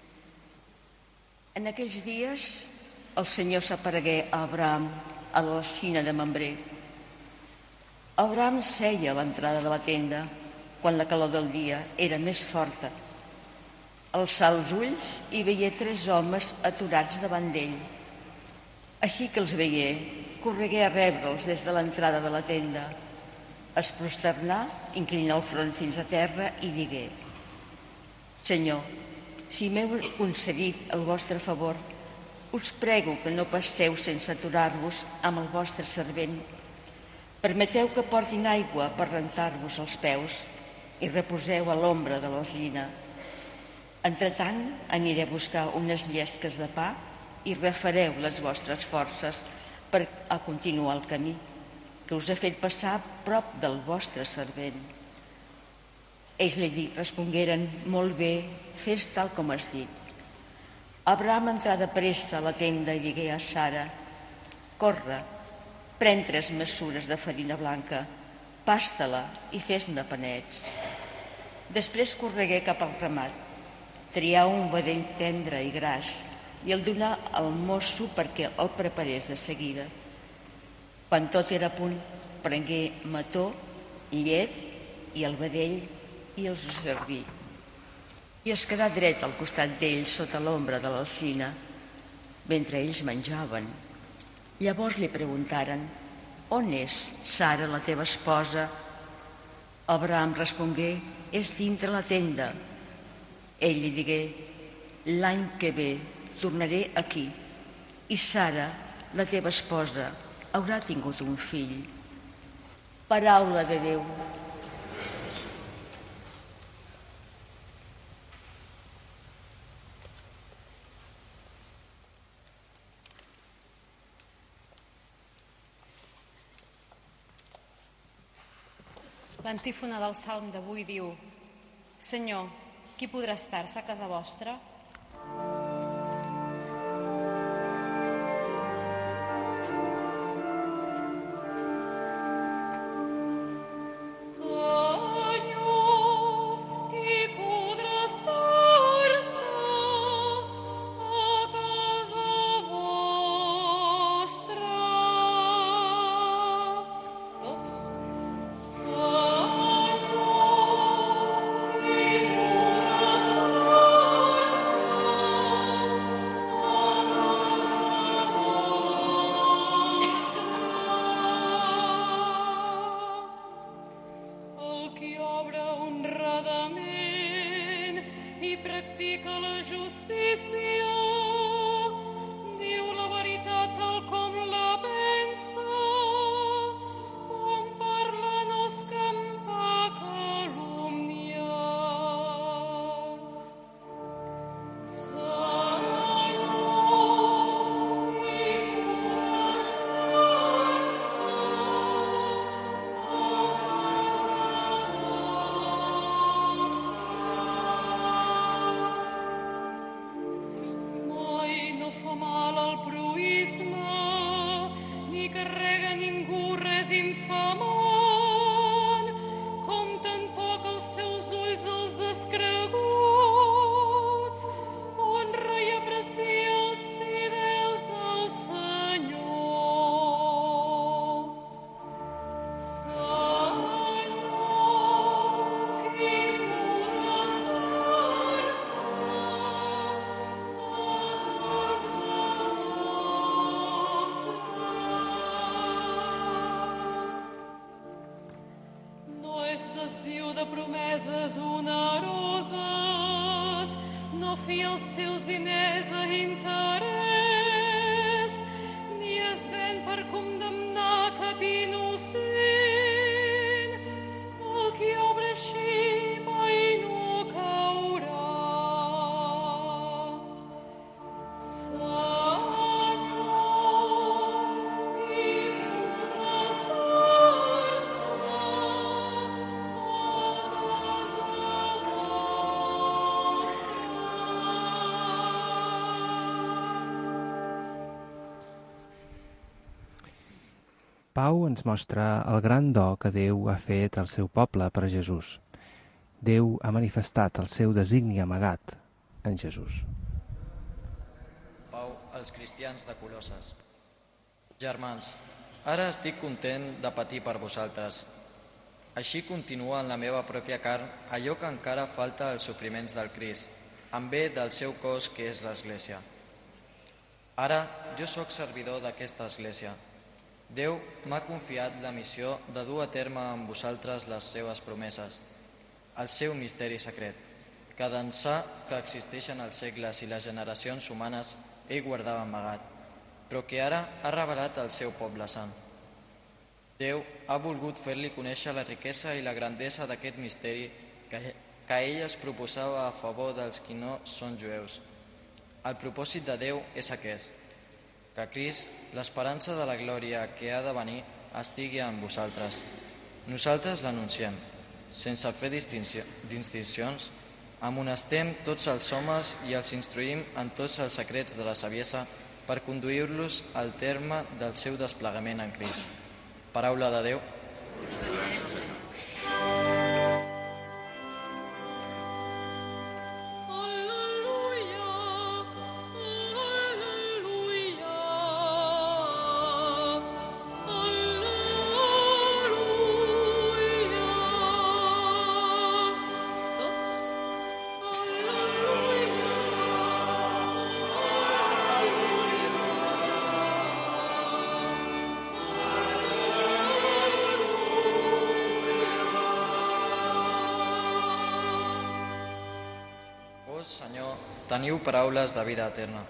En aquells dies el Senyor s'aparegué a Abraham a l'alzina de Mambré. Abraham seia a l'entrada de la tenda quan la calor del dia era més forta. Alçà els ulls i veié tres homes aturats davant d'ell. Així que els veié, corregué a rebre'ls des de l'entrada de la tenda. Es prosternà, inclinà el front fins a terra i digué: Senyor, si m'heu concedit el vostre favor, us prego que no passeu sense aturar-vos amb el vostre servent. Permeteu que portin aigua per rentar-vos els peus i reposeu a l'ombra de l'alzina. Entretant, aniré a buscar unes llesques de pa i refareu les vostres forces per a continuar el camí, que us he fet passar prop del vostre servent. Ells li respongueren: Molt bé, fes tal com has dit. Abraham entrà de pressa a la tenda i digué a Sara: Corre, pren tres mesures de farina blanca, pasta-la i fes-ne panets. Després corregué cap al ramat, trià un vedell tendre i gras i el donà al mosso perquè el preparés de seguida. Quan tot era a punt, prengué mató, llet i el vedell i els ho serví. I es quedà dret al costat d'ells sota l'ombra de l'alzina, mentre ells menjaven. Llavors li preguntaren: On és Sara, la teva esposa? Abraham respongué: És dintre la tenda. Ell li digué: L'any que ve tornaré aquí i Sara, la teva esposa, haurà tingut un fill. Paraula de Déu. L'antífona del Salm d'avui diu: Senyor, qui podrà estar-se a casa vostra? festes, diu, de promeses oneroses, no fia els seus diners a interès, ni es ven per condemnar cap innocent. El qui obra així mai no caurà. Pau ens mostra el gran do que Déu ha fet al seu poble per Jesús. Déu ha manifestat el seu designi amagat en Jesús. Pau als cristians de Colosses. Germans, ara estic content de patir per vosaltres. Així continua en la meva pròpia carn allò que encara falta als sofriments del Crist, en bé del seu cos que és l'Església. Ara jo sóc servidor d'aquesta Església. Déu m'ha confiat la missió de dur a terme amb vosaltres les seves promeses, el seu misteri secret, que d'ençà que existeixen els segles i les generacions humanes ell guardava amagat, però que ara ha revelat al seu poble sant. Déu ha volgut fer-li conèixer la riquesa i la grandesa d'aquest misteri que, que ell es proposava a favor dels qui no són jueus. El propòsit de Déu és aquest, que Crist, l'esperança de la glòria que ha de venir, estigui amb vosaltres. Nosaltres l'anunciem, sense fer distincions, amonestem tots els homes i els instruïm en tots els secrets de la saviesa per conduir-los al terme del seu desplegament en Crist. Paraula de Déu. Senyor, teniu paraules de vida eterna.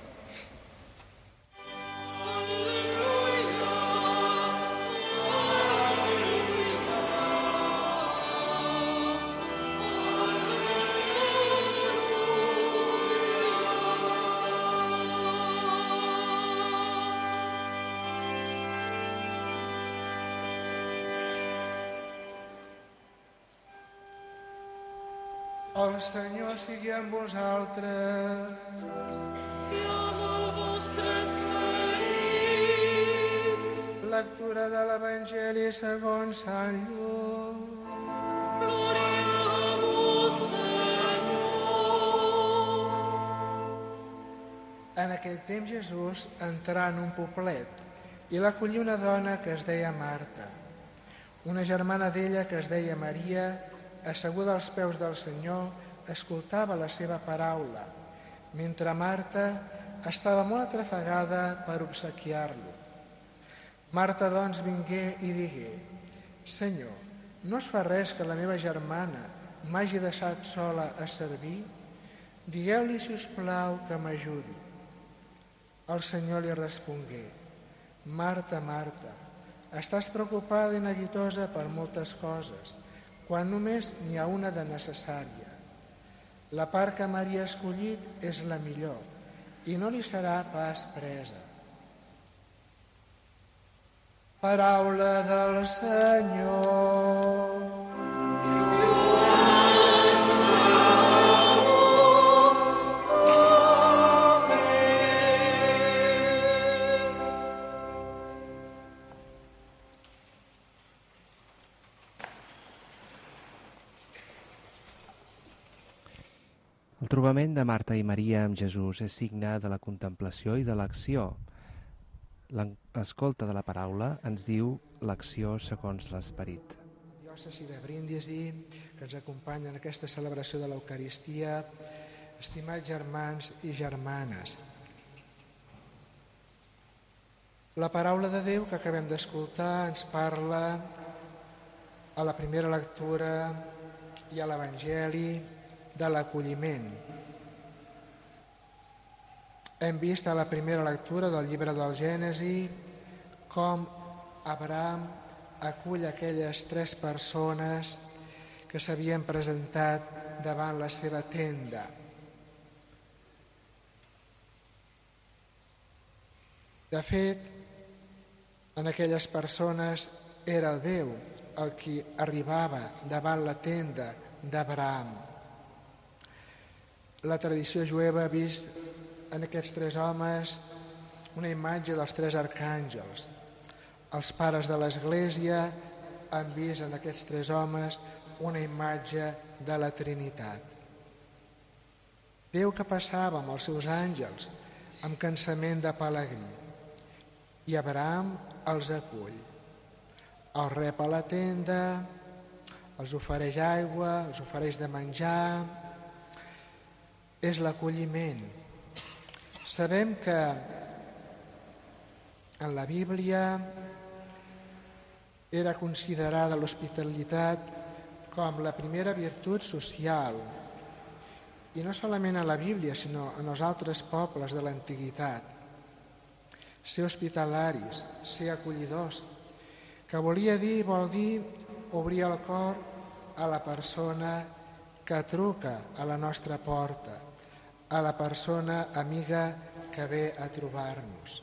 El Senyor sigui amb vosaltres. I amb el vostre esperit. Lectura de l'Evangeli segons Sant Lluc. Glòria a vos, Senyor. En aquell temps Jesús entrà en un poblet i l'acollí una dona que es deia Marta. Una germana d'ella que es deia Maria, asseguda als peus del Senyor, escoltava la seva paraula, mentre Marta estava molt atrafegada per obsequiar-lo. Marta, doncs, vingué i digué: Senyor, no es fa res que la meva germana m'hagi deixat sola a servir? Digueu-li, si us plau, que m'ajudi. El Senyor li respongué: Marta, Marta, estàs preocupada i neguitosa per moltes coses, quan només n'hi ha una de necessària. La part que Maria ha escollit és la millor i no li serà pas presa. Paraula del Senyor. El trobament de Marta i Maria amb Jesús és signe de la contemplació i de l'acció. L'escolta de la paraula ens diu l'acció segons l'esperit. Diòcesi de Brindisi, que ens acompanya en aquesta celebració de l'Eucaristia, estimats germans i germanes. La paraula de Déu que acabem d'escoltar ens parla a la primera lectura i a l'Evangeli de l'acolliment. Hem vist a la primera lectura del llibre del Gènesi com Abraham acull aquelles tres persones que s'havien presentat davant la seva tenda. De fet, en aquelles persones era el Déu el qui arribava davant la tenda d'Abraham. La tradició jueva ha vist en aquests tres homes una imatge dels tres arcàngels. Els pares de l'Església han vist en aquests tres homes una imatge de la Trinitat. Déu que passava amb els seus àngels amb cansament de pelegrí, i Abraham els acull. Els rep a la tenda, els ofereix aigua, els ofereix de menjar. És l'acolliment. Sabem que en la Bíblia era considerada l'hospitalitat com la primera virtut social, i no solament a la Bíblia, sinó en els altres pobles de l'antiguitat. Ser hospitalaris, ser acollidors, que volia dir, vol dir obrir el cor a la persona que truca a la nostra porta, a la persona amiga que ve a trobar-nos.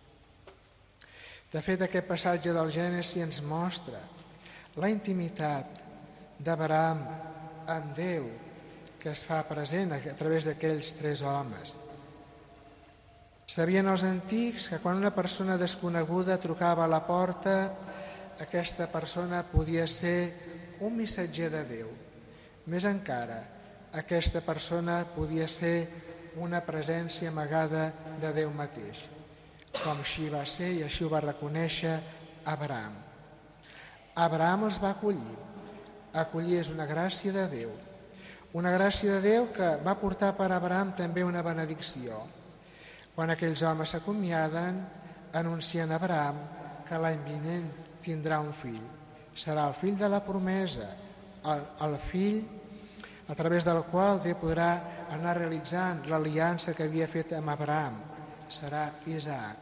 De fet, aquest passatge del Gènesi ens mostra la intimitat d'Abraham amb Déu que es fa present a través d'aquells tres homes. Sabien els antics que quan una persona desconeguda trucava a la porta, aquesta persona podia ser un missatger de Déu. Més encara, aquesta persona podia ser una presència amagada de Déu mateix, com així va ser i així ho va reconèixer Abraham. Abraham els va acollir. Acollir és una gràcia de Déu. Una gràcia de Déu que va portar per a Abraham també una benedicció. Quan aquells homes s'acomiaden, anuncien a Abraham que l'any vinent tindrà un fill. Serà el fill de la promesa, el, el fill a través del qual Déu podrà anar realitzant l'aliança que havia fet amb Abraham. Serà Isaac.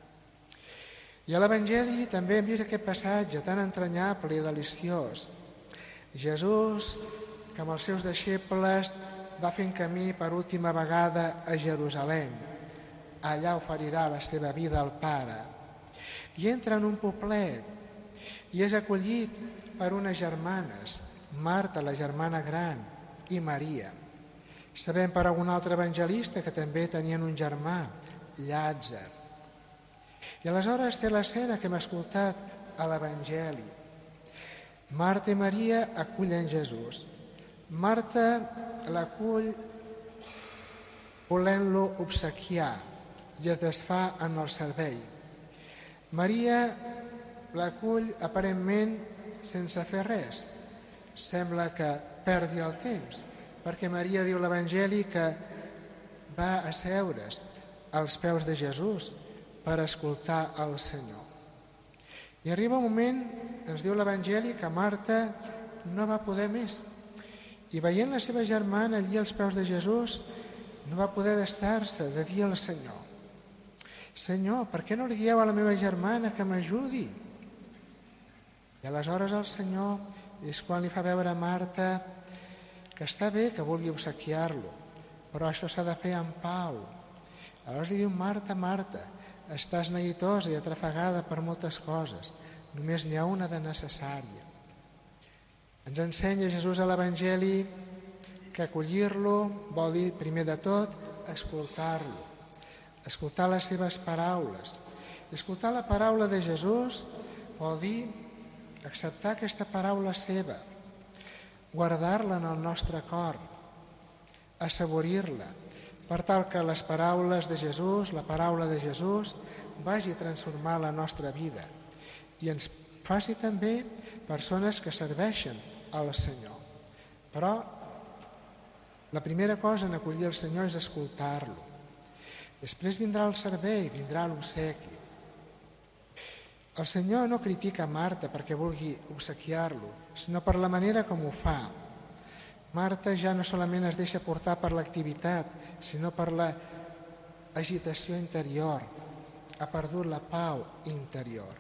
I a l'Evangeli també hem vist aquest passatge tan entranyable i deliciós. Jesús, que amb els seus deixebles va fent camí per última vegada a Jerusalem. Allà oferirà la seva vida al Pare. I entra en un poblet i és acollit per unes germanes, Marta, la germana gran, i Maria. Sabem per algun altre evangelista que també tenien un germà, Llàtzer. I aleshores té l'escena que hem escoltat a l'Evangeli. Marta i Maria acullen Jesús. Marta l'acull volent-lo obsequiar i es desfà en el servei. Maria l'acull aparentment sense fer res. Sembla que perdi el temps, perquè Maria diu a l'Evangeli que va asseure's als peus de Jesús per escoltar el Senyor. I arriba un moment, ens diu l'Evangeli, que Marta no va poder més. I veient la seva germana allí als peus de Jesús, no va poder d'estar-se de dir al Senyor: Senyor, per què no li dieu a la meva germana que m'ajudi? I aleshores el Senyor és quan li fa veure a Marta que està bé que vulgui obsequiar-lo, però això s'ha de fer en pau. Aleshores li diu: Marta, Marta, estàs neguitosa i atrafegada per moltes coses, només n'hi ha una de necessària. Ens ensenya Jesús a l'Evangeli que acollir-lo vol dir, primer de tot, escoltar-lo, escoltar les seves paraules. Escoltar la paraula de Jesús vol dir acceptar aquesta paraula seva, guardar-la en el nostre cor, assaborir-la, per tal que les paraules de Jesús, la paraula de Jesús, vagi a transformar la nostra vida i ens faci també persones que serveixen al Senyor. Però la primera cosa en acollir el Senyor és escoltar-lo. Després vindrà el servei, vindrà l'obsequi. El Senyor no critica Marta perquè vulgui obsequiar-lo, sinó per la manera com ho fa. Marta ja no solament es deixa portar per l'activitat, sinó per l'agitació interior. Ha perdut la pau interior.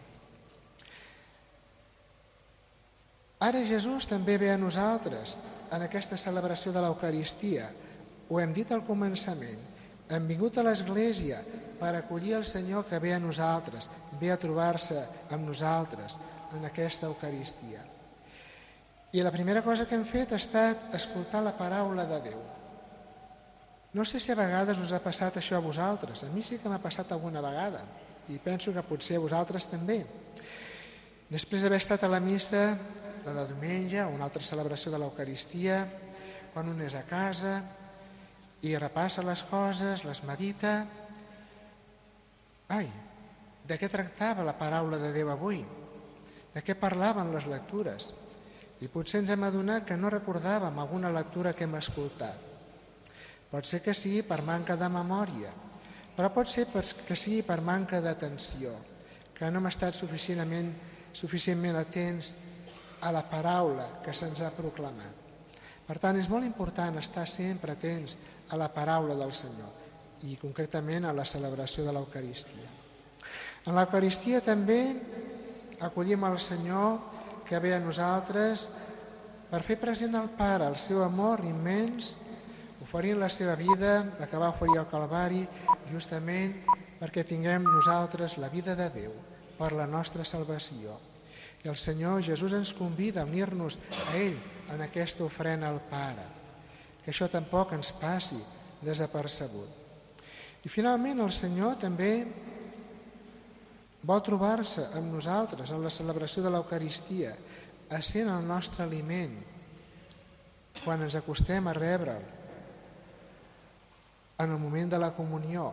Ara Jesús també ve a nosaltres en aquesta celebració de l'Eucaristia. Ho hem dit al començament. Hem vingut a l'Església per acollir el Senyor que ve a nosaltres, ve a trobar-se amb nosaltres en aquesta Eucaristia. I la primera cosa que hem fet ha estat escoltar la paraula de Déu. No sé si a vegades us ha passat això a vosaltres. A mi sí que m'ha passat alguna vegada i penso que potser a vosaltres també. Després d'haver estat a la missa, la de diumenge, una altra celebració de l'Eucaristia, quan un és a casa i repassa les coses, les medita. Ai, de què tractava la paraula de Déu avui? De què parlaven les lectures? I potser ens hem adonat que no recordàvem alguna lectura que hem escoltat. Pot ser que sigui per manca de memòria, però pot ser que sigui per manca d'atenció, que no hem estat suficientment, suficientment atents a la paraula que se'ns ha proclamat. Per tant, és molt important estar sempre atents a la paraula del Senyor i concretament a la celebració de l'Eucaristia. En l'Eucaristia també acollim el Senyor que ve a nosaltres per fer present al Pare el seu amor immens, oferint la seva vida, la que va oferir al Calvari, justament perquè tinguem nosaltres la vida de Déu per la nostra salvació. I el Senyor Jesús ens convida a unir-nos a ell en aquesta ofrena al Pare, que això tampoc ens passi desapercebut. I finalment el Senyor també vol trobar-se amb nosaltres en la celebració de l'Eucaristia, essent el nostre aliment quan ens acostem a rebre'l en el moment de la comunió.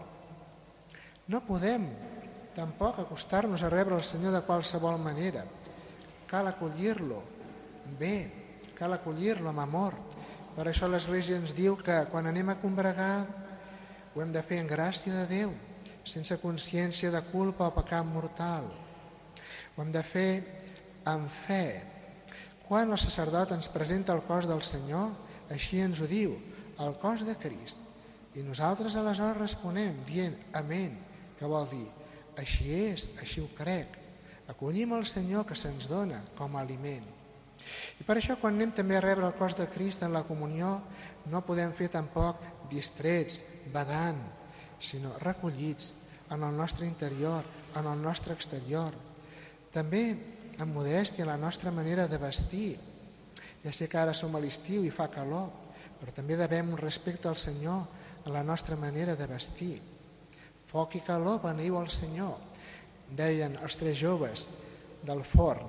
No podem tampoc acostar-nos a rebre el Senyor de qualsevol manera. Cal acollir-lo bé, cal acollir-lo amb amor. Per això l'Església ens diu que quan anem a combregar ho hem de fer en gràcia de Déu, sense consciència de culpa o pecat mortal. Ho hem de fer amb fe. Quan el sacerdot ens presenta el cos del Senyor, així ens ho diu, el cos de Crist. I nosaltres aleshores responem dient amén, que vol dir així és, així ho crec. Acollim el Senyor que se'ns dona com a aliment. I per això quan anem també a rebre el cos de Crist en la comunió no podem fer tampoc distrets, badant, sinó recollits en el nostre interior, en el nostre exterior. També amb modèstia en la nostra manera de vestir. Ja sé que ara som a l'estiu i fa calor, però també devem un respecte al Senyor en la nostra manera de vestir. Foc i calor, beneiu al Senyor, deien els tres joves del forn.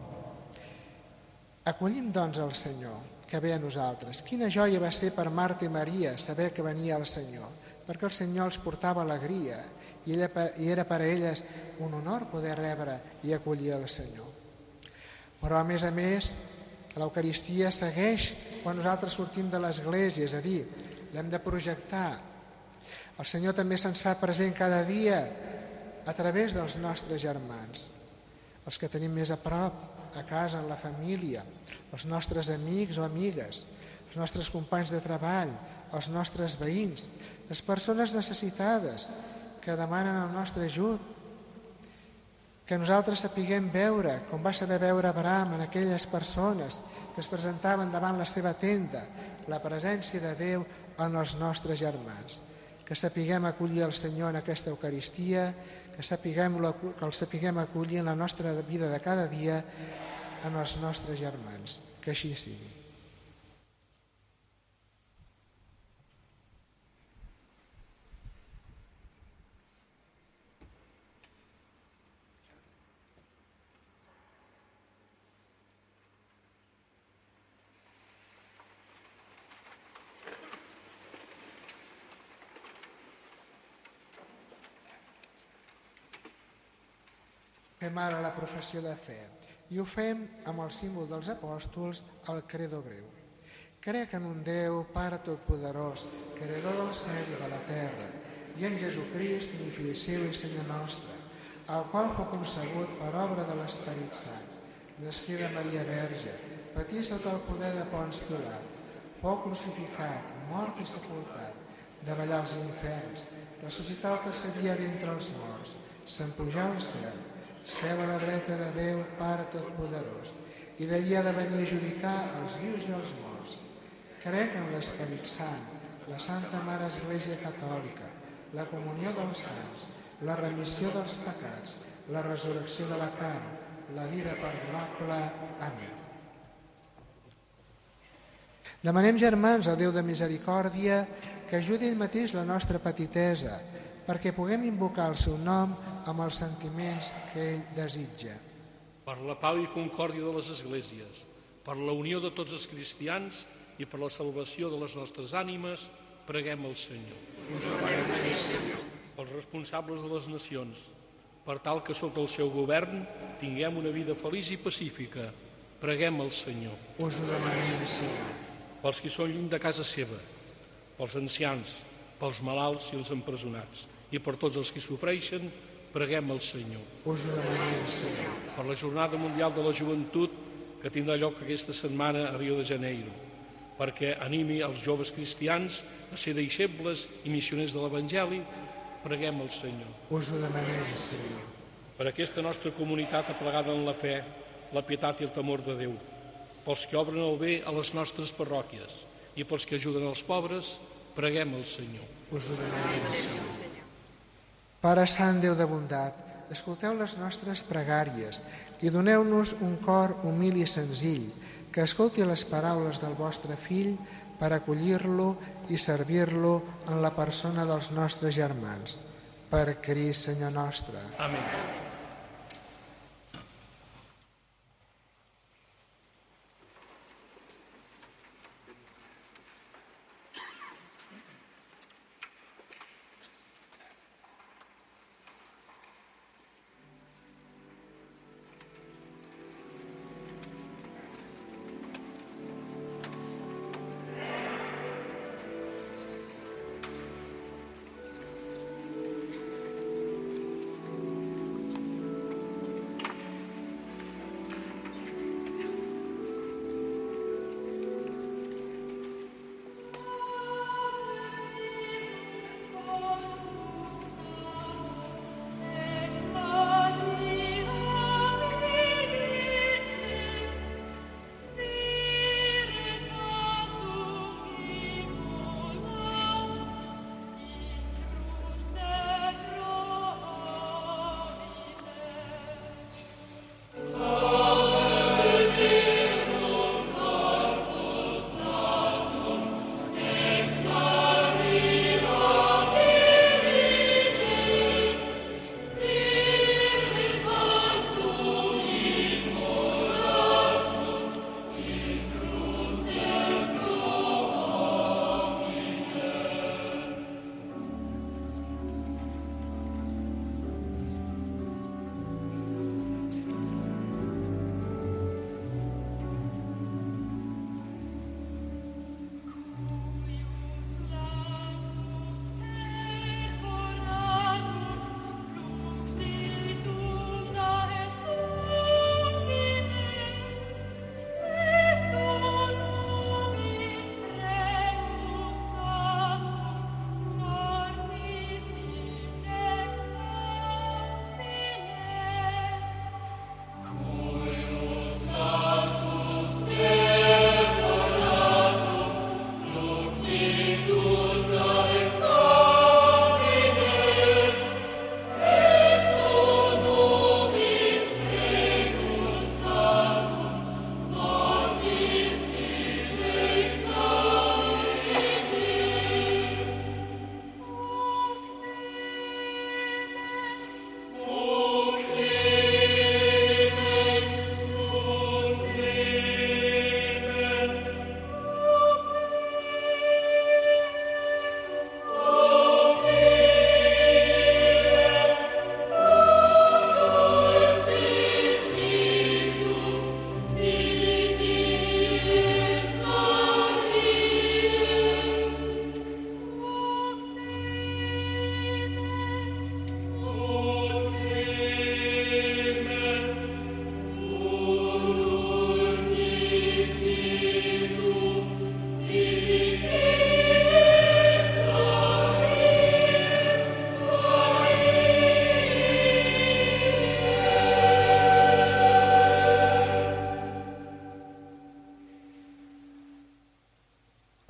Acollim doncs el Senyor que ve a nosaltres. Quina joia va ser per Marta i Maria saber que venia el Senyor, perquè el Senyor els portava alegria i era per a elles un honor poder rebre i acollir el Senyor. Però a més a més l'Eucaristia segueix quan nosaltres sortim de l'Església, és a dir, l'hem de projectar. El Senyor també se'ns fa present cada dia a través dels nostres germans, els que tenim més a prop, a casa, en la família, els nostres amics o amigues, els nostres companys de treball, els nostres veïns, les persones necessitades que demanen el nostre ajut, que nosaltres sapiguem veure, com va saber veure Abraham en aquelles persones que es presentaven davant la seva tenda, la presència de Déu en els nostres germans. Que sapiguem acollir el Senyor en aquesta Eucaristia, que, sapiguem, que el sapiguem acollir en la nostra vida de cada dia en els nostres germans. Que així sigui. Fem ara la professió de fe i ho fem amb el símbol dels apòstols, el credo breu. Crec en un Déu, Pare Totpoderós, creador del cel i de la terra, i en Jesucrist, ni Fill seu i Senyor nostre, el qual fou concebut per obra de l'Esperit Sant. Nasqué de Maria Verge, patí sota el poder de Ponç Pilat, fou crucificat, mort i sepultat, davallà als inferns, ressuscitar el tercer dia d'entre els morts, s'empujà al cel, seu a la dreta de Déu, Pare Totpoderós, i d'allí ha de venir a judicar els vius i els morts. Crec en l'Esperit Sant, la Santa Mare Església Catòlica, la comunió dels sants, la remissió dels pecats, la resurrecció de la carn, la vida perdurable. Amén. Demanem, germans, a Déu de misericòrdia que ajudi ell mateix la nostra petitesa perquè puguem invocar el seu nom amb els sentiments que ell desitja. Per la pau i concòrdia de les esglésies, per la unió de tots els cristians i per la salvació de les nostres ànimes, preguem al Senyor. Els responsables de les nacions, per tal que sota el seu govern tinguem una vida feliç i pacífica, preguem al Senyor. Us ho demanem, Senyor. Pels qui són lluny de casa seva, pels ancians, pels malalts i els empresonats, i per tots els que sofreixen, preguem al Senyor. Us ho demanem, Senyor. Per la Jornada Mundial de la Joventut, que tindrà lloc aquesta setmana a Rio de Janeiro, perquè animi els joves cristians a ser deixebles i missioners de l'Evangeli, preguem al Senyor. Us ho demanem, Senyor. Per aquesta nostra comunitat aplegada en la fe, la pietat i el temor de Déu, pels que obren el bé a les nostres parròquies i pels que ajuden els pobres, preguem al Senyor. Us ho demanem, Senyor. Pare Sant, Déu de bondat, escolteu les nostres pregàries i doneu-nos un cor humil i senzill que escolti les paraules del vostre Fill per acollir-lo i servir-lo en la persona dels nostres germans. Per Crist, Senyor nostre. Amén.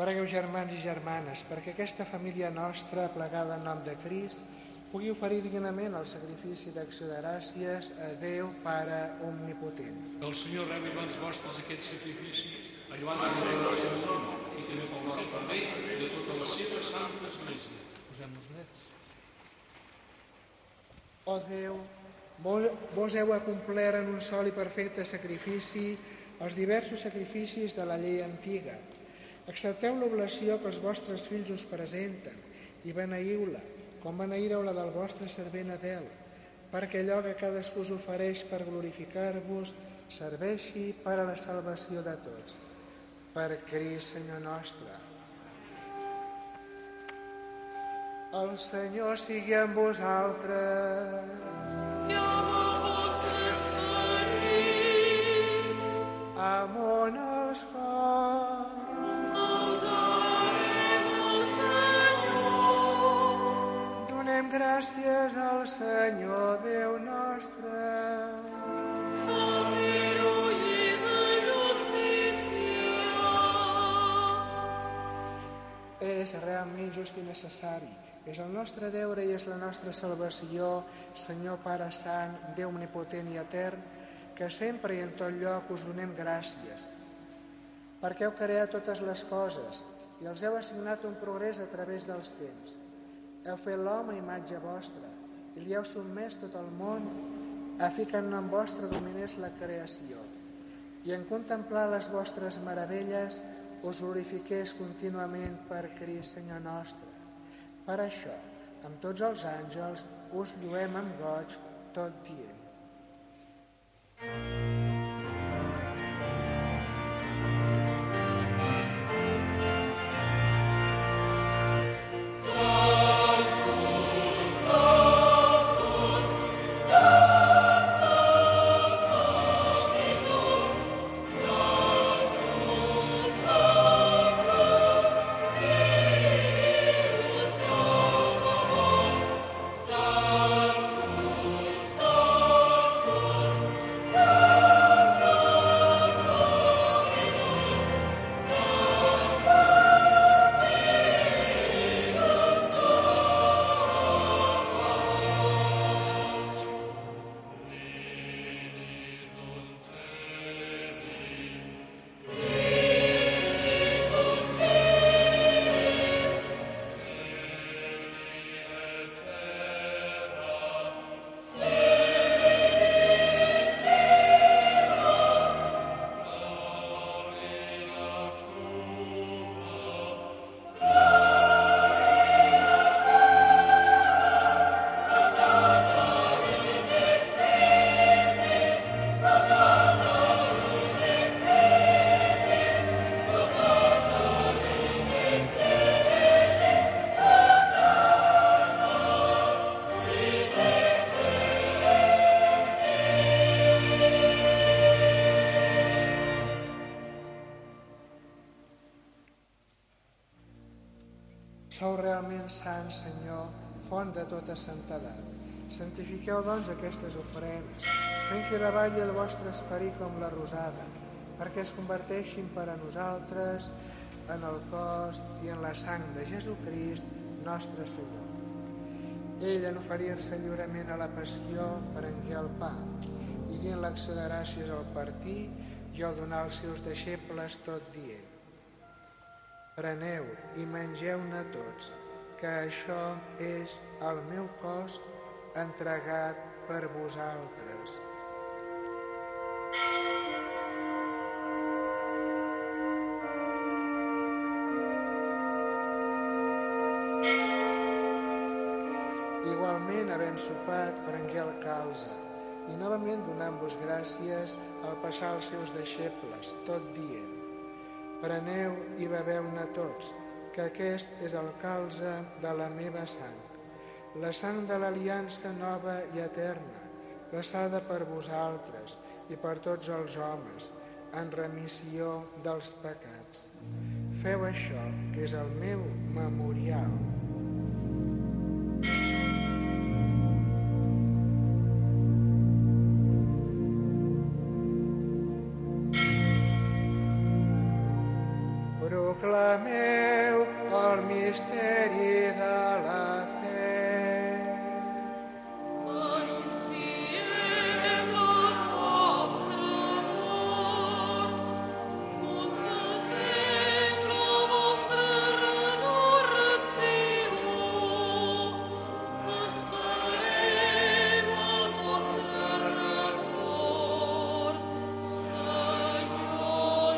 Pregueu, germans i germanes, perquè aquesta família nostra, plegada en nom de Crist, pugui oferir dignament el sacrifici d'acció de gràcies a Déu Pare Omnipotent. Que el Senyor rebi mans vostres aquest sacrifici, allò abans del nostre nom, i també pel nostre rei i de tota la seva santa església. Posem-nos drets. Ó Déu, vos heu acomplert en un sol i perfecte sacrifici els diversos sacrificis de la llei antiga. Accepteu l'oblació que els vostres fills us presenten i beneïu-la, com beneïreu la del vostre servent Abel, perquè allò que cadascú us ofereix per glorificar-vos serveixi per a la salvació de tots. Per Crist, Senyor nostre. El Senyor sigui amb vosaltres. I amb el vostre esperit. Amon els cors. Posarem al Senyor. Donem gràcies al Senyor Déu nostre. Fer-ho i és de justícia. És realment just i necessari. És el nostre deure i és la nostra salvació, Senyor Pare Sant, Déu omnipotent i etern, que sempre i en tot lloc us donem gràcies, perquè heu creat totes les coses i els heu assignat un progrés a través dels temps. Heu fet l'home a imatge vostra i li heu sotmès tot el món a fi que en nom vostre dominés la creació i en contemplar les vostres meravelles us glorifiqués contínuament per Crist, Senyor nostre. Per això, amb tots els àngels, us lluem amb goig tot dient. Sou realment sants, Senyor, font de tota santedat. Santifiqueu, doncs, aquestes ofrenes, fent que davalli el vostre esperit com la rosada, perquè es converteixin per a nosaltres en el cos i en la sang de Jesucrist, nostre Senyor. Ell, en oferir-se lliurement a la passió, prengué el pa, i dient l'acció de gràcies al partir i al donar als seus deixebles tot dient: preneu i mengeu-ne tots, que això és el meu cos entregat per vosaltres. Igualment, havent sopat, prengué el calze, i novament donant-vos gràcies al passar als seus deixebles, tot dient: preneu i beveu-ne tots, que aquest és el calze de la meva sang, la sang de l'aliança nova i eterna, vessada per vosaltres i per tots els homes, en remissió dels pecats. Feu això, que és el meu memorial. proclameu el misteri de la fe. Anunciem la vostra mort, confessem la vostra resurrecció, esperem el vostre retorn, Senyor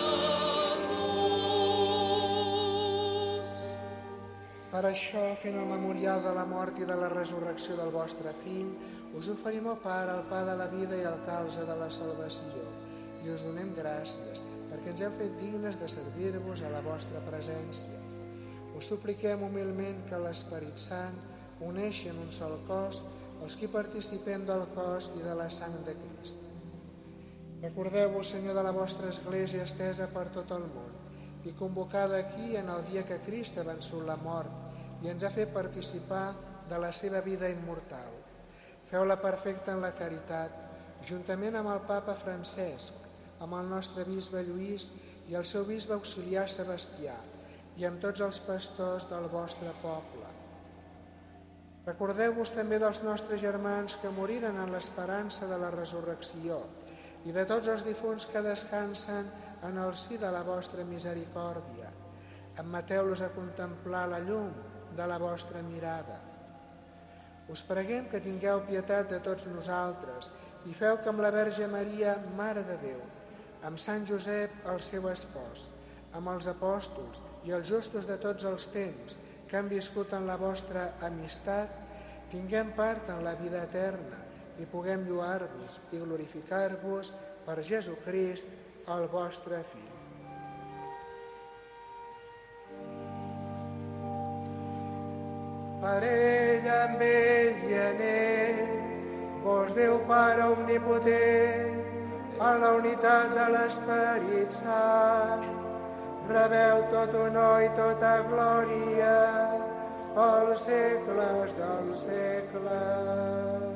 Jesús. Per això, fent el memorial de la mort i de la resurrecció del vostre Fill, us oferim, ó Pare, el pa de la vida i el calze de la salvació, i us donem gràcies, perquè ens heu fet dignes de servir-vos a la vostra presència. Us supliquem humilment que l'Esperit Sant uneixi en un sol cos els qui participem del cos i de la sang de Crist. Recordeu-vos, Senyor, de la vostra Església estesa per tot el món i convocada aquí en el dia que Crist ha vençut la mort i ens ha fet participar de la seva vida immortal. Feu-la perfecta en la caritat, juntament amb el Papa Francesc, amb el nostre bisbe Lluís i el seu bisbe auxiliar Sebastià, i amb tots els pastors del vostre poble. Recordeu-vos també dels nostres germans que moriren en l'esperança de la resurrecció i de tots els difunts que descansen en el si de la vostra misericòrdia. Admeteu-los a contemplar la llum de la vostra mirada. Us preguem que tingueu pietat de tots nosaltres i feu que amb la Verge Maria, Mare de Déu, amb Sant Josep, el seu espòs, amb els apòstols i els justos de tots els temps que han viscut en la vostra amistat, tinguem part en la vida eterna i puguem lloar-vos i glorificar-vos per Jesucrist, el vostre Fill. Per ell, amb ell i en ell, vos Déu Pare omnipotent, en la unitat de l'Esperit Sant, rebeu tot honor i tota glòria pels segles dels segles.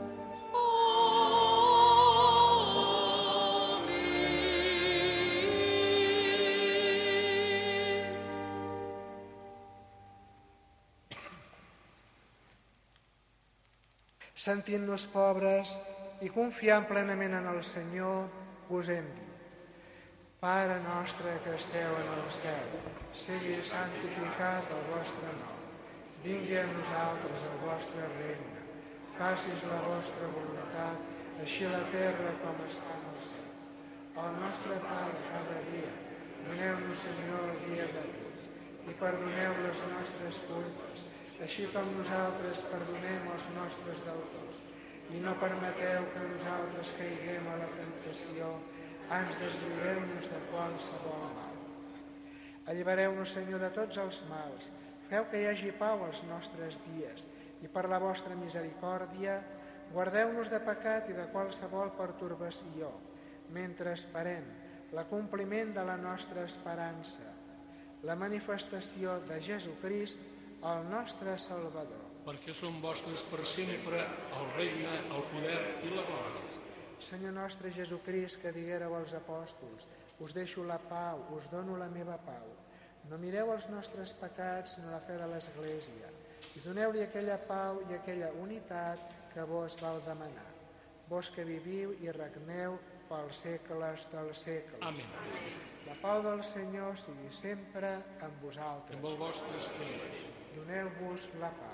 Sentint-nos pobres i confiant plenament en el Senyor, us hem dit: Pare nostre que esteu en el cel, sigui santificat el vostre nom. Vingui a nosaltres el vostre regne. Facis la vostra voluntat, així a la terra com està en el cel. El nostre pa de cada dia, doneu-nos, Senyor, el dia d'avui, i perdoneu les nostres culpes, així com nosaltres perdonem els nostres deutors. I no permeteu que nosaltres caiguem a la temptació, ans deslliureu-nos de qualsevol mal. Allibereu-nos, Senyor, de tots els mals, feu que hi hagi pau als nostres dies, i per la vostra misericòrdia, guardeu-nos de pecat i de qualsevol pertorbació, mentre esperem l'acompliment de la nostra esperança, la manifestació de Jesucrist, el nostre Salvador. Perquè són vostres per sempre el regne, el poder i la glòria. Senyor nostre Jesucrist, que diguéreu als apòstols: us deixo la pau, us dono la meva pau. No mireu els nostres pecats, sinó la fe de l'Església, i doneu-li aquella pau i aquella unitat que vos vau demanar. Vos que viviu i regneu pels segles dels segles. Amén. La pau del Senyor sigui sempre amb vosaltres. Amb el vostre esperit. Doneu-vos la pau.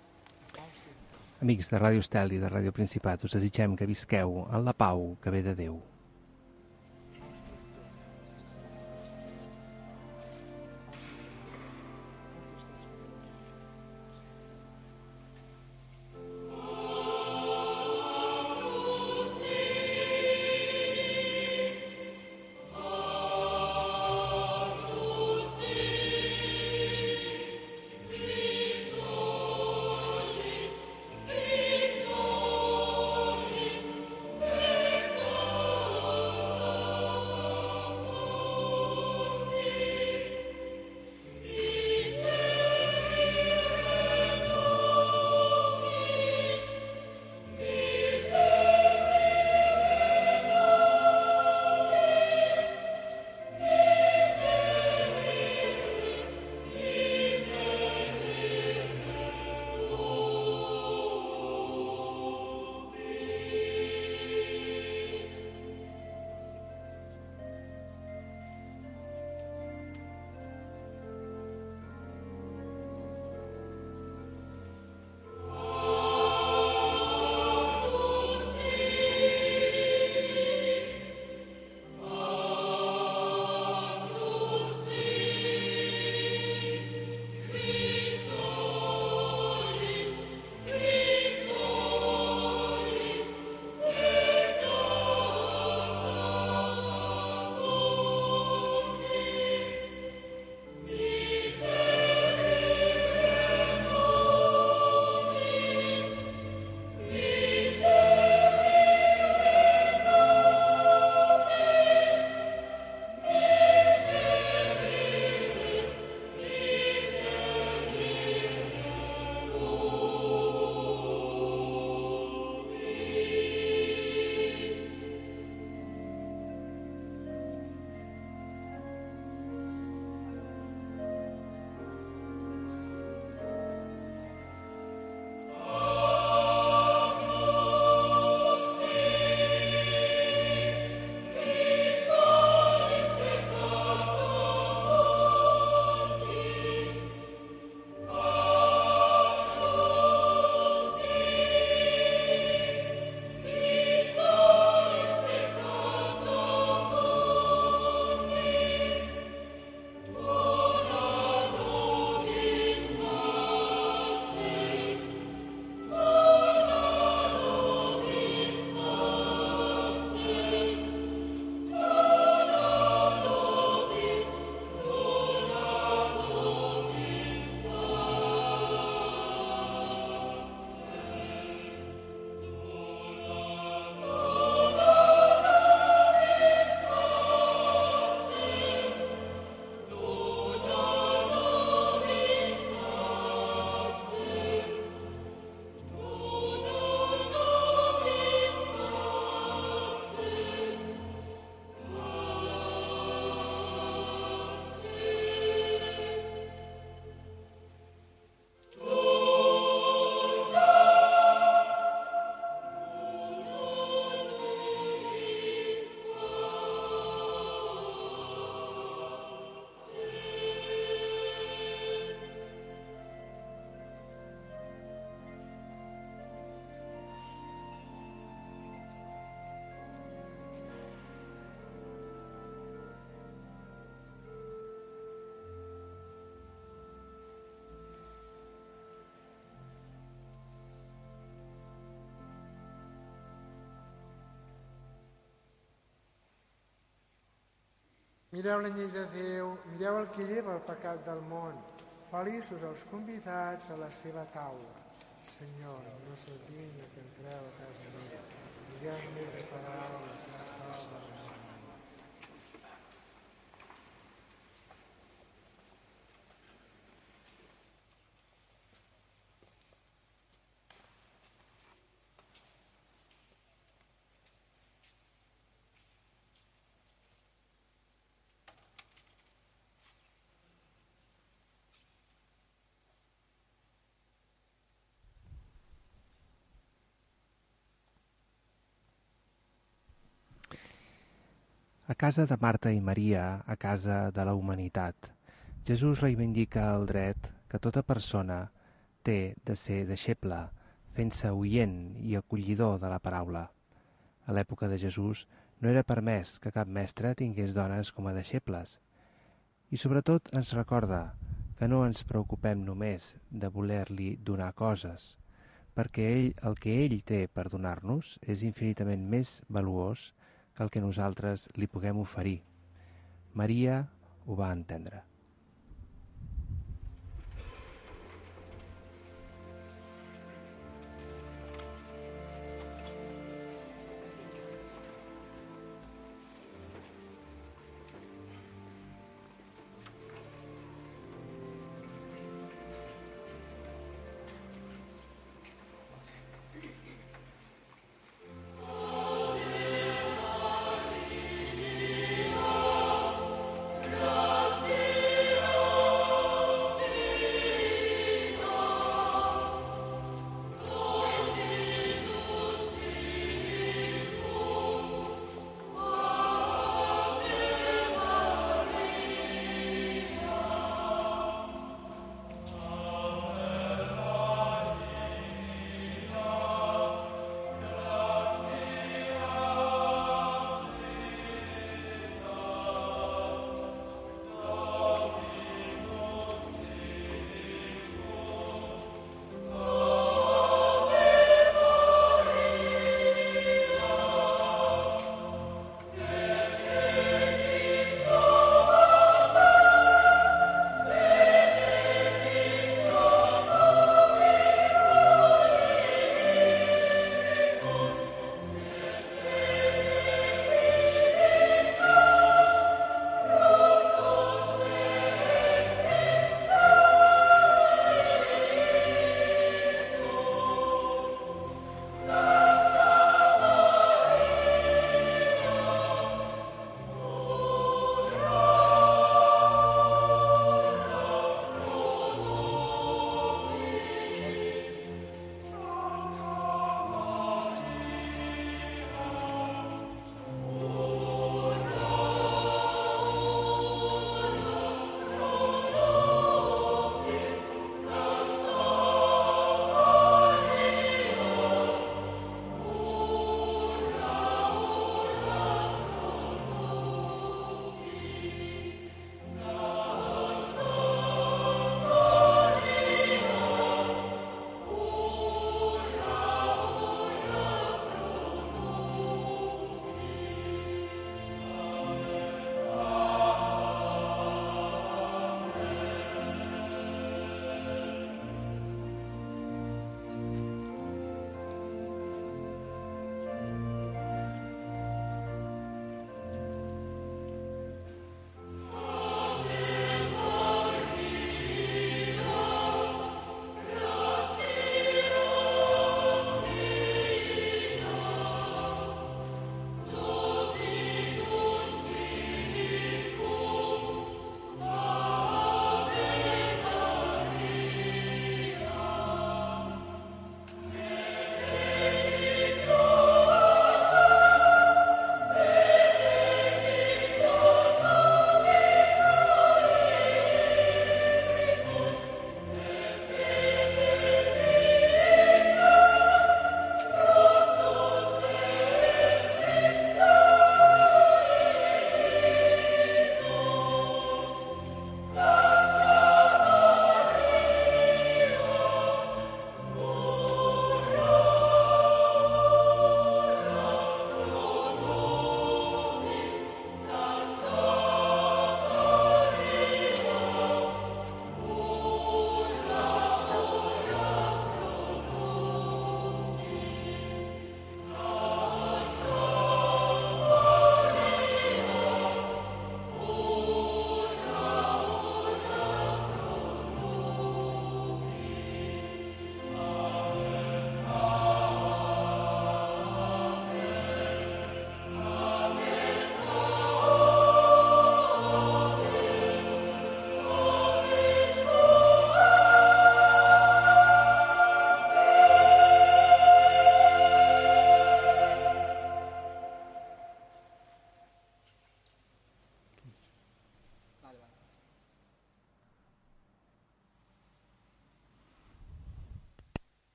Amics de Ràdio Estel i de Ràdio Principat, us desitgem que visqueu en la pau que ve de Déu. Victoris, victoris, Mireu la llei de Déu, mireu el que lleva el pecat del món. Feliços els convidats a la seva taula. Senyor, no sóc digne que entreu a casa meva. Digueu més de paraules, la salva. A casa de Marta i Maria, a casa de la humanitat, Jesús reivindica el dret que tota persona té de ser deixeble, fent-se oient i acollidor de la paraula. A l'època de Jesús no era permès que cap mestre tingués dones com a deixebles. I sobretot ens recorda que no ens preocupem només de voler-li donar coses, perquè ell, el que ell té per donar-nos és infinitament més valuós que el que nosaltres li puguem oferir. Maria ho va entendre. Grazie.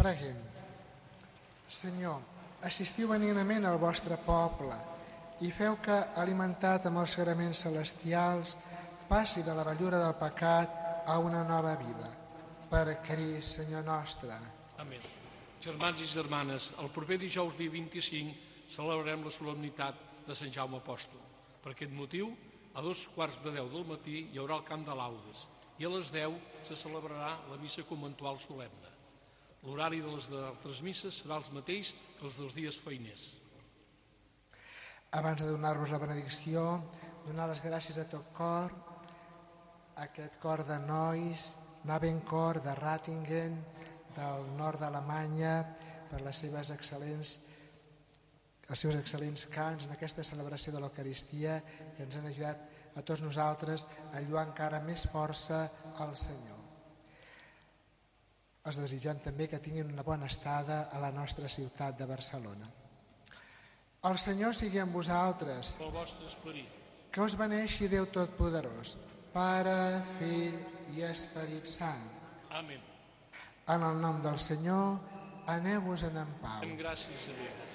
Preguem. Senyor, assistiu benignament al vostre poble i feu que, alimentat amb els sagraments celestials, passi de la vellura del pecat a una nova vida. Per Crist, Senyor nostre. Amén. Germans i germanes, el proper dijous dia vint-i-cinc celebrarem la solemnitat de Sant Jaume Apòstol. Per aquest motiu, a dos quarts de deu del matí hi haurà el cant de laudes i a les deu se celebrarà la missa conventual solemne. L'horari de les altres misses serà el mateix que els dels dies feiners. Abans de donar-vos la benedicció, donar les gràcies a tot cor, a aquest cor de nois, Navencor de Ratingen, del nord d'Alemanya, per les seves excel·lents, els seus excel·lents cants en aquesta celebració de l'Eucaristia que ens han ajudat a tots nosaltres a lluar encara més força al Senyor. Els desitgem també que tinguin una bona estada a la nostra ciutat de Barcelona. El Senyor sigui amb vosaltres. Pel vostre esperit. Que us beneixi Déu Totpoderós, Pare, Fill i Esperit Sant. Amén. En el nom del Senyor, aneu-vos-en en pau. En gràcies a Déu.